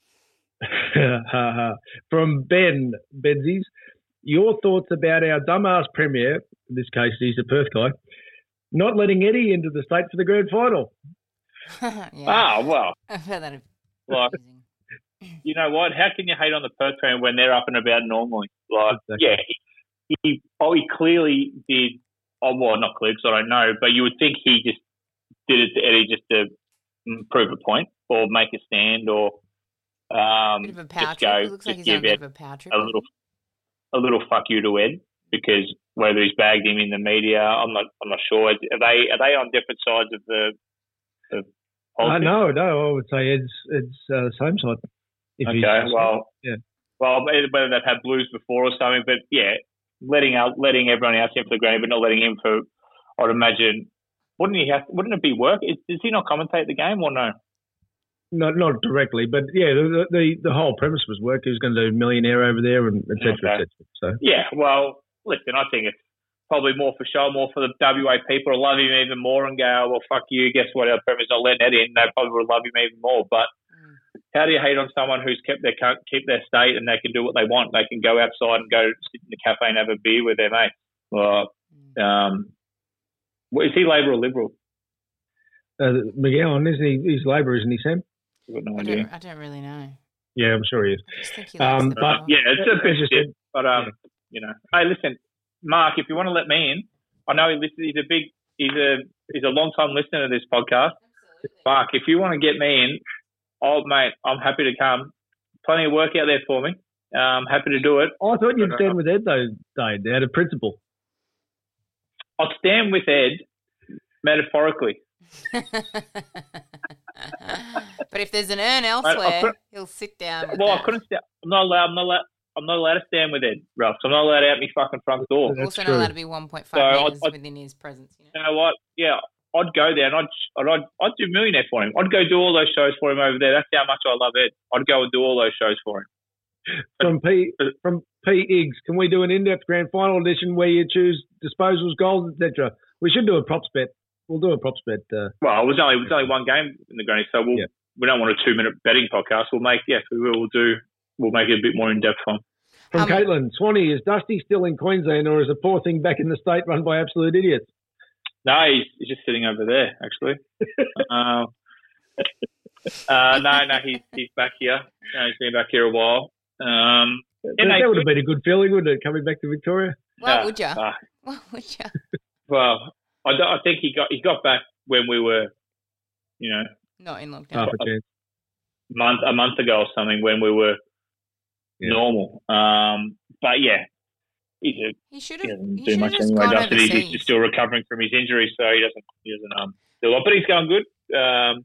from Ben Benzies, your thoughts about our dumbass premier, in this case he's a Perth guy, not letting Eddie into the state for the grand final. yeah. Ah, well. I felt that. Like, you know what? How can you hate on the Perth premier when they're up and about normally? Like, exactly. yeah, he, he, oh, he clearly did. Oh, well, not clearly, because I don't know, but you would think he just did it to Eddie just to prove a point or make a stand or um, bit of a power just trip. go. It looks like just he's on a give bit of a power trip. A little, a little fuck you to Ed, because whether he's bagged him in the media, I'm not. I'm not sure. Are they? Are they on different sides of the? Of uh, no, no. I would say it's it's uh, the same side. If okay. Well. Yeah. Well, whether they've had Blues before or something, but yeah. Letting out, letting everyone else in for the granny, but not letting him for, I'd imagine, wouldn't he have? Wouldn't it be work? Is, does he not commentate the game or no? Not not directly, but yeah, the the, the whole premise was work. He was going to do millionaire over there, and et cetera, okay. et cetera. So yeah, well, listen, I think it's probably more for show, more for the W A people to love him even more and go, oh, well, fuck you. Guess what? Our premise not letting that in. They probably would love him even more, but. How do you hate on someone who's kept their keep their state and they can do what they want? They can go outside and go sit in the cafe and have a beer with their mates. Well, um, is he Labor or Liberal? Uh, Miguel, isn't he? He's Labor, isn't he, Sam? I've got no I idea. Don't, I don't really know. Yeah, I'm sure he is. I just think he um, but yeah, it's a bit shit. But um, yeah. you know, hey, listen, Mark, if you want to let me in, I know he listens, he's a big, he's a he's a long time listener to this podcast. Absolutely. Mark, if you want to get me in. Oh, mate, I'm happy to come. Plenty of work out there for me. I'm um, happy to do it. Oh, I thought you'd stand with Ed, though, Dave, out of principle. I'll stand with Ed metaphorically. But if there's an urn elsewhere, mate, he'll sit down with Well, that. I couldn't stand. I'm not allowed. I'm not allowed. I'm not allowed to stand with Ed, Ralph. So I'm not allowed out my fucking front door. That's also true. Not allowed to be one point five so metres within his presence. You know? You know what? Yeah. I'd go there and I'd, I'd I'd do millionaire for him. I'd go do all those shows for him over there. That's how much I love Ed. I'd go and do all those shows for him. From P from P Iggs, can we do an in-depth grand final edition where you choose disposals, goals, et cetera? We should do a props bet. We'll do a props bet. Uh, well, it was only it was only one game in the granny, so we'll yeah. we don't want a two-minute betting podcast. We'll make yes, we will we'll do. We'll make it a bit more in-depth fun. From um, Caitlin, Swanee, is Dusty still in Queensland or is the poor thing back in the state run by absolute idiots? No, he's, he's just sitting over there, actually. uh, uh, no, no, he's he's back here. No, he's been back here a while. Um, that, that would have been a good feeling, wouldn't it, coming back to Victoria? Well, uh, would you? Uh, well, would you? Well, I, I think he got he got back when we were, you know, not in lockdown. Half a chance. month a month ago or something when we were yeah. normal. Um, but yeah. He's a, he should have. He doesn't he do much anyway. Does it? He's just still recovering from his injury, so he doesn't. He doesn't um, do a lot. But he's going good. Um,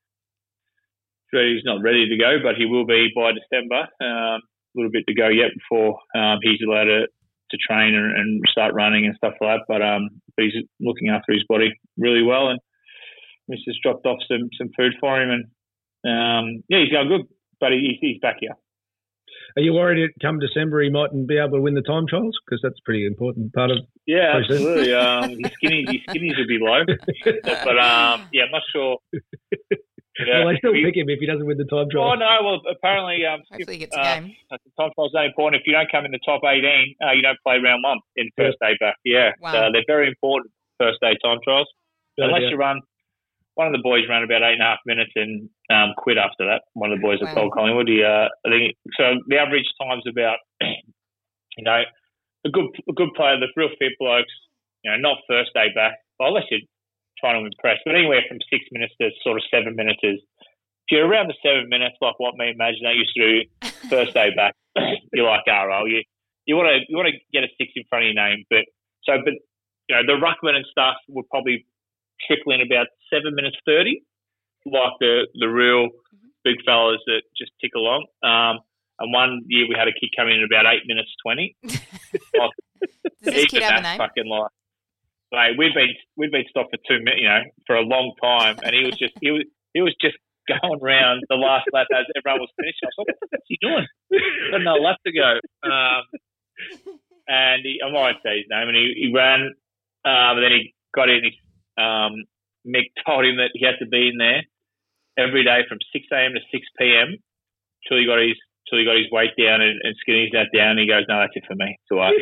so he's not ready to go, but he will be by December. Um, a little bit to go yet before um, he's allowed to, to train and, and start running and stuff like that. But um, but he's looking after his body really well, and Missus dropped off some some food for him, and um, yeah, he's going good. But he, he's back here. Are you worried that come December he mightn't be able to win the time trials? Because that's a pretty important part of yeah, absolutely. um, his skinnies, his skinnies would be low, but um, yeah, I'm not sure. Yeah, well, they still pick him if he doesn't win the time trials. Oh no, well apparently, um, hopefully he gets uh, a game. The time trials are important. If you don't come in the top eighteen, uh, you don't play round one in first yeah. day back. Yeah, wow. So they're very important first day time trials. Yeah, Unless yeah. you run. One of the boys ran about eight and a half minutes and um, quit after that. One of the boys wow. at Old Collingwood. He, uh, I think so. The average time's about, you know, a good a good player, the real fit blokes. You know, not first day back. Well, unless you're trying to impress, but anywhere from six minutes to sort of seven minutes is. If you're around the seven minutes, like what me and Imagine they used to do first day back, you're like, oh, well, you you want to you want to get a six in front of your name, but so but you know the ruckman and stuff would probably trickle in about seven minutes thirty, like the the real big fellas that just tick along. Um, and one year we had a kid come in at about eight minutes twenty. Like, does this kid have a name? Fucking like, like we've been we've been stopped for two minutes, you know, for a long time, and he was just he was he was just going round the last lap as everyone was finishing. I was like, what's he doing? Got another lap to go. Um, and he, I won't say his name, and he, he ran, um, and then he got in. He, um, Mick told him that he had to be in there every day from six a.m. to six p.m. till he got his till he got his weight down and, and skinnies that down. And he goes, no, that's it for me. So I.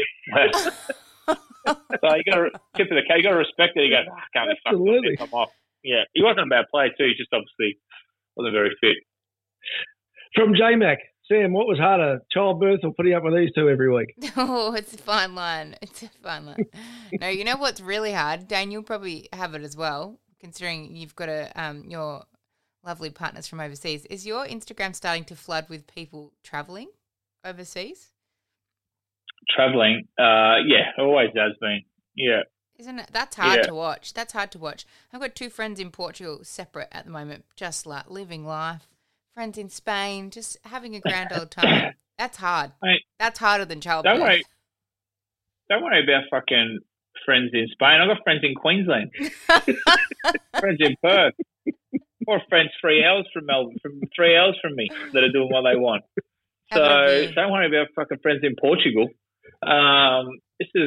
So you got to tip of the cap. You got to respect it. He goes, oh, I can't be fucking I'm off. Yeah, he wasn't a bad player too. He just obviously wasn't very fit. From J Mac, Sam, what was harder, childbirth or putting up with these two every week? Oh, it's a fine line. It's a fine line. No, you know what's really hard? Dane, you'll probably have it as well, considering you've got a um your lovely partners from overseas. Is your Instagram starting to flood with people travelling overseas? Travelling, uh, yeah, always has been. Yeah. Isn't it? That's hard yeah. to watch. That's hard to watch. I've got two friends in Portugal, separate at the moment, just like living life. Friends in Spain, just having a grand old time. That's hard. Mate, That's harder than childbirth. Don't worry. Don't worry about fucking friends in Spain. I've got friends in Queensland. Friends in Perth. Or friends three hours from Melbourne, from three hours from me that are doing what they want. So don't worry about fucking friends in Portugal. Um, this is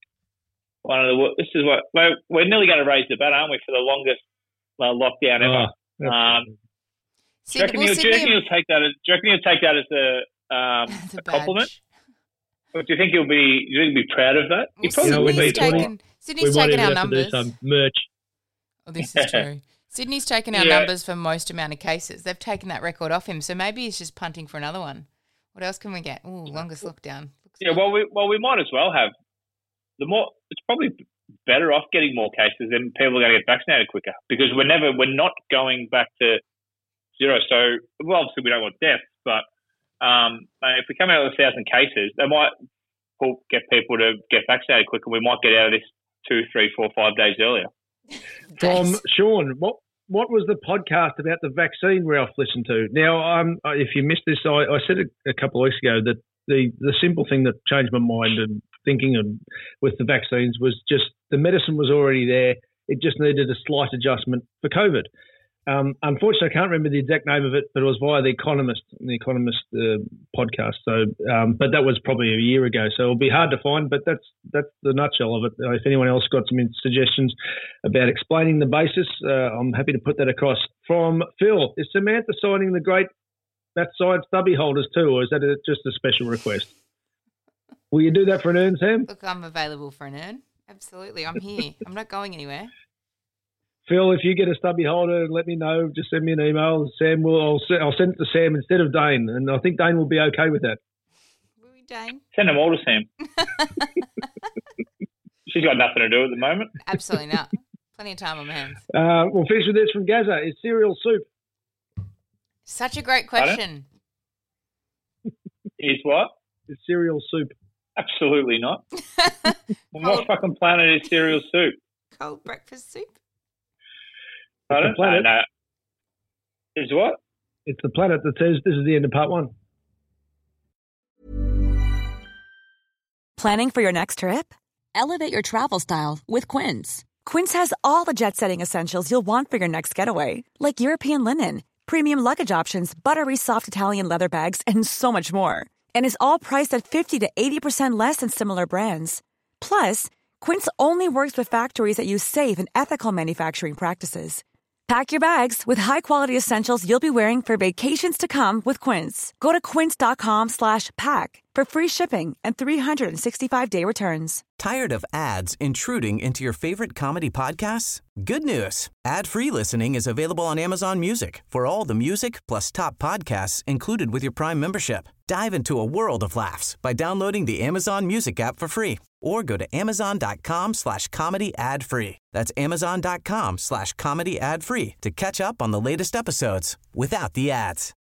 one of the. This is what we're, we're nearly going to raise the bat, aren't we, for the longest uh, lockdown ever? Oh, um, do you reckon, well, he'll, do you reckon he'll take that as? Do you reckon he'll take that as a, um, a compliment? Or do you think he'll be? Do you think he'll be proud of that? He probably Sydney's would be. Taken, Sydney's taken our numbers. Some merch. Oh, this is true. Sydney's taken our yeah. numbers for most amount of cases. They've taken that record off him, so maybe he's just punting for another one. What else can we get? Ooh, longest lockdown. Looks yeah, well, we well we might as well have the more. It's probably better off getting more cases, then people are going to get vaccinated quicker because we're never we're not going back to zero. So, well, obviously we don't want deaths, but um, if we come out with a thousand cases, they might get people to get vaccinated quicker. We might get out of this two, three, four, five days earlier. From Sean, what what was the podcast about the vaccine Ralph listened to? Now, um, if you missed this, I, I said a, a couple of weeks ago that the, the simple thing that changed my mind and thinking and with the vaccines was just the medicine was already there. It just needed a slight adjustment for COVID. Um, unfortunately, I can't remember the exact name of it, but it was via The Economist, the Economist uh, podcast. So, um, but that was probably a year ago, so it'll be hard to find. But that's that's the nutshell of it. Uh, if anyone else got some suggestions about explaining the basis, uh, I'm happy to put that across. From Phil, is Samantha signing the great that side stubby holders too, or is that a, just a special request? Will you do that for an earn, Sam? Look, I'm available for an earn. Absolutely, I'm here. I'm not going anywhere. Phil, if you get a stubby holder, let me know. Just send me an email. Sam will. I'll, I'll send it to Sam instead of Dane, and I think Dane will be okay with that. Will we, Dane? Send them all to Sam. She's got nothing to do at the moment. Absolutely not. Plenty of time on my hands. Uh, we'll finish with this from Gaza. Is cereal soup? Such a great question. Is what? Is cereal soup? Absolutely not. On what fucking planet is cereal soup? Cold breakfast soup. I don't know. No. Is what? It's the planet that says this is the end of part one. Planning for your next trip? Elevate your travel style with Quince. Quince has all the jet-setting essentials you'll want for your next getaway, like European linen, premium luggage options, buttery soft Italian leather bags, and so much more. And is all priced at fifty to eighty percent less than similar brands. Plus, Quince only works with factories that use safe and ethical manufacturing practices. Pack your bags with high-quality essentials you'll be wearing for vacations to come with Quince. Go to quince.com slash pack for free shipping and three sixty-five day returns. Tired of ads intruding into your favorite comedy podcasts? Good news. Ad-free listening is available on Amazon Music for all the music plus top podcasts included with your Prime membership. Dive into a world of laughs by downloading the Amazon Music app for free or go to amazon.com slash comedy ad free. That's amazon.com slash comedy ad free to catch up on the latest episodes without the ads.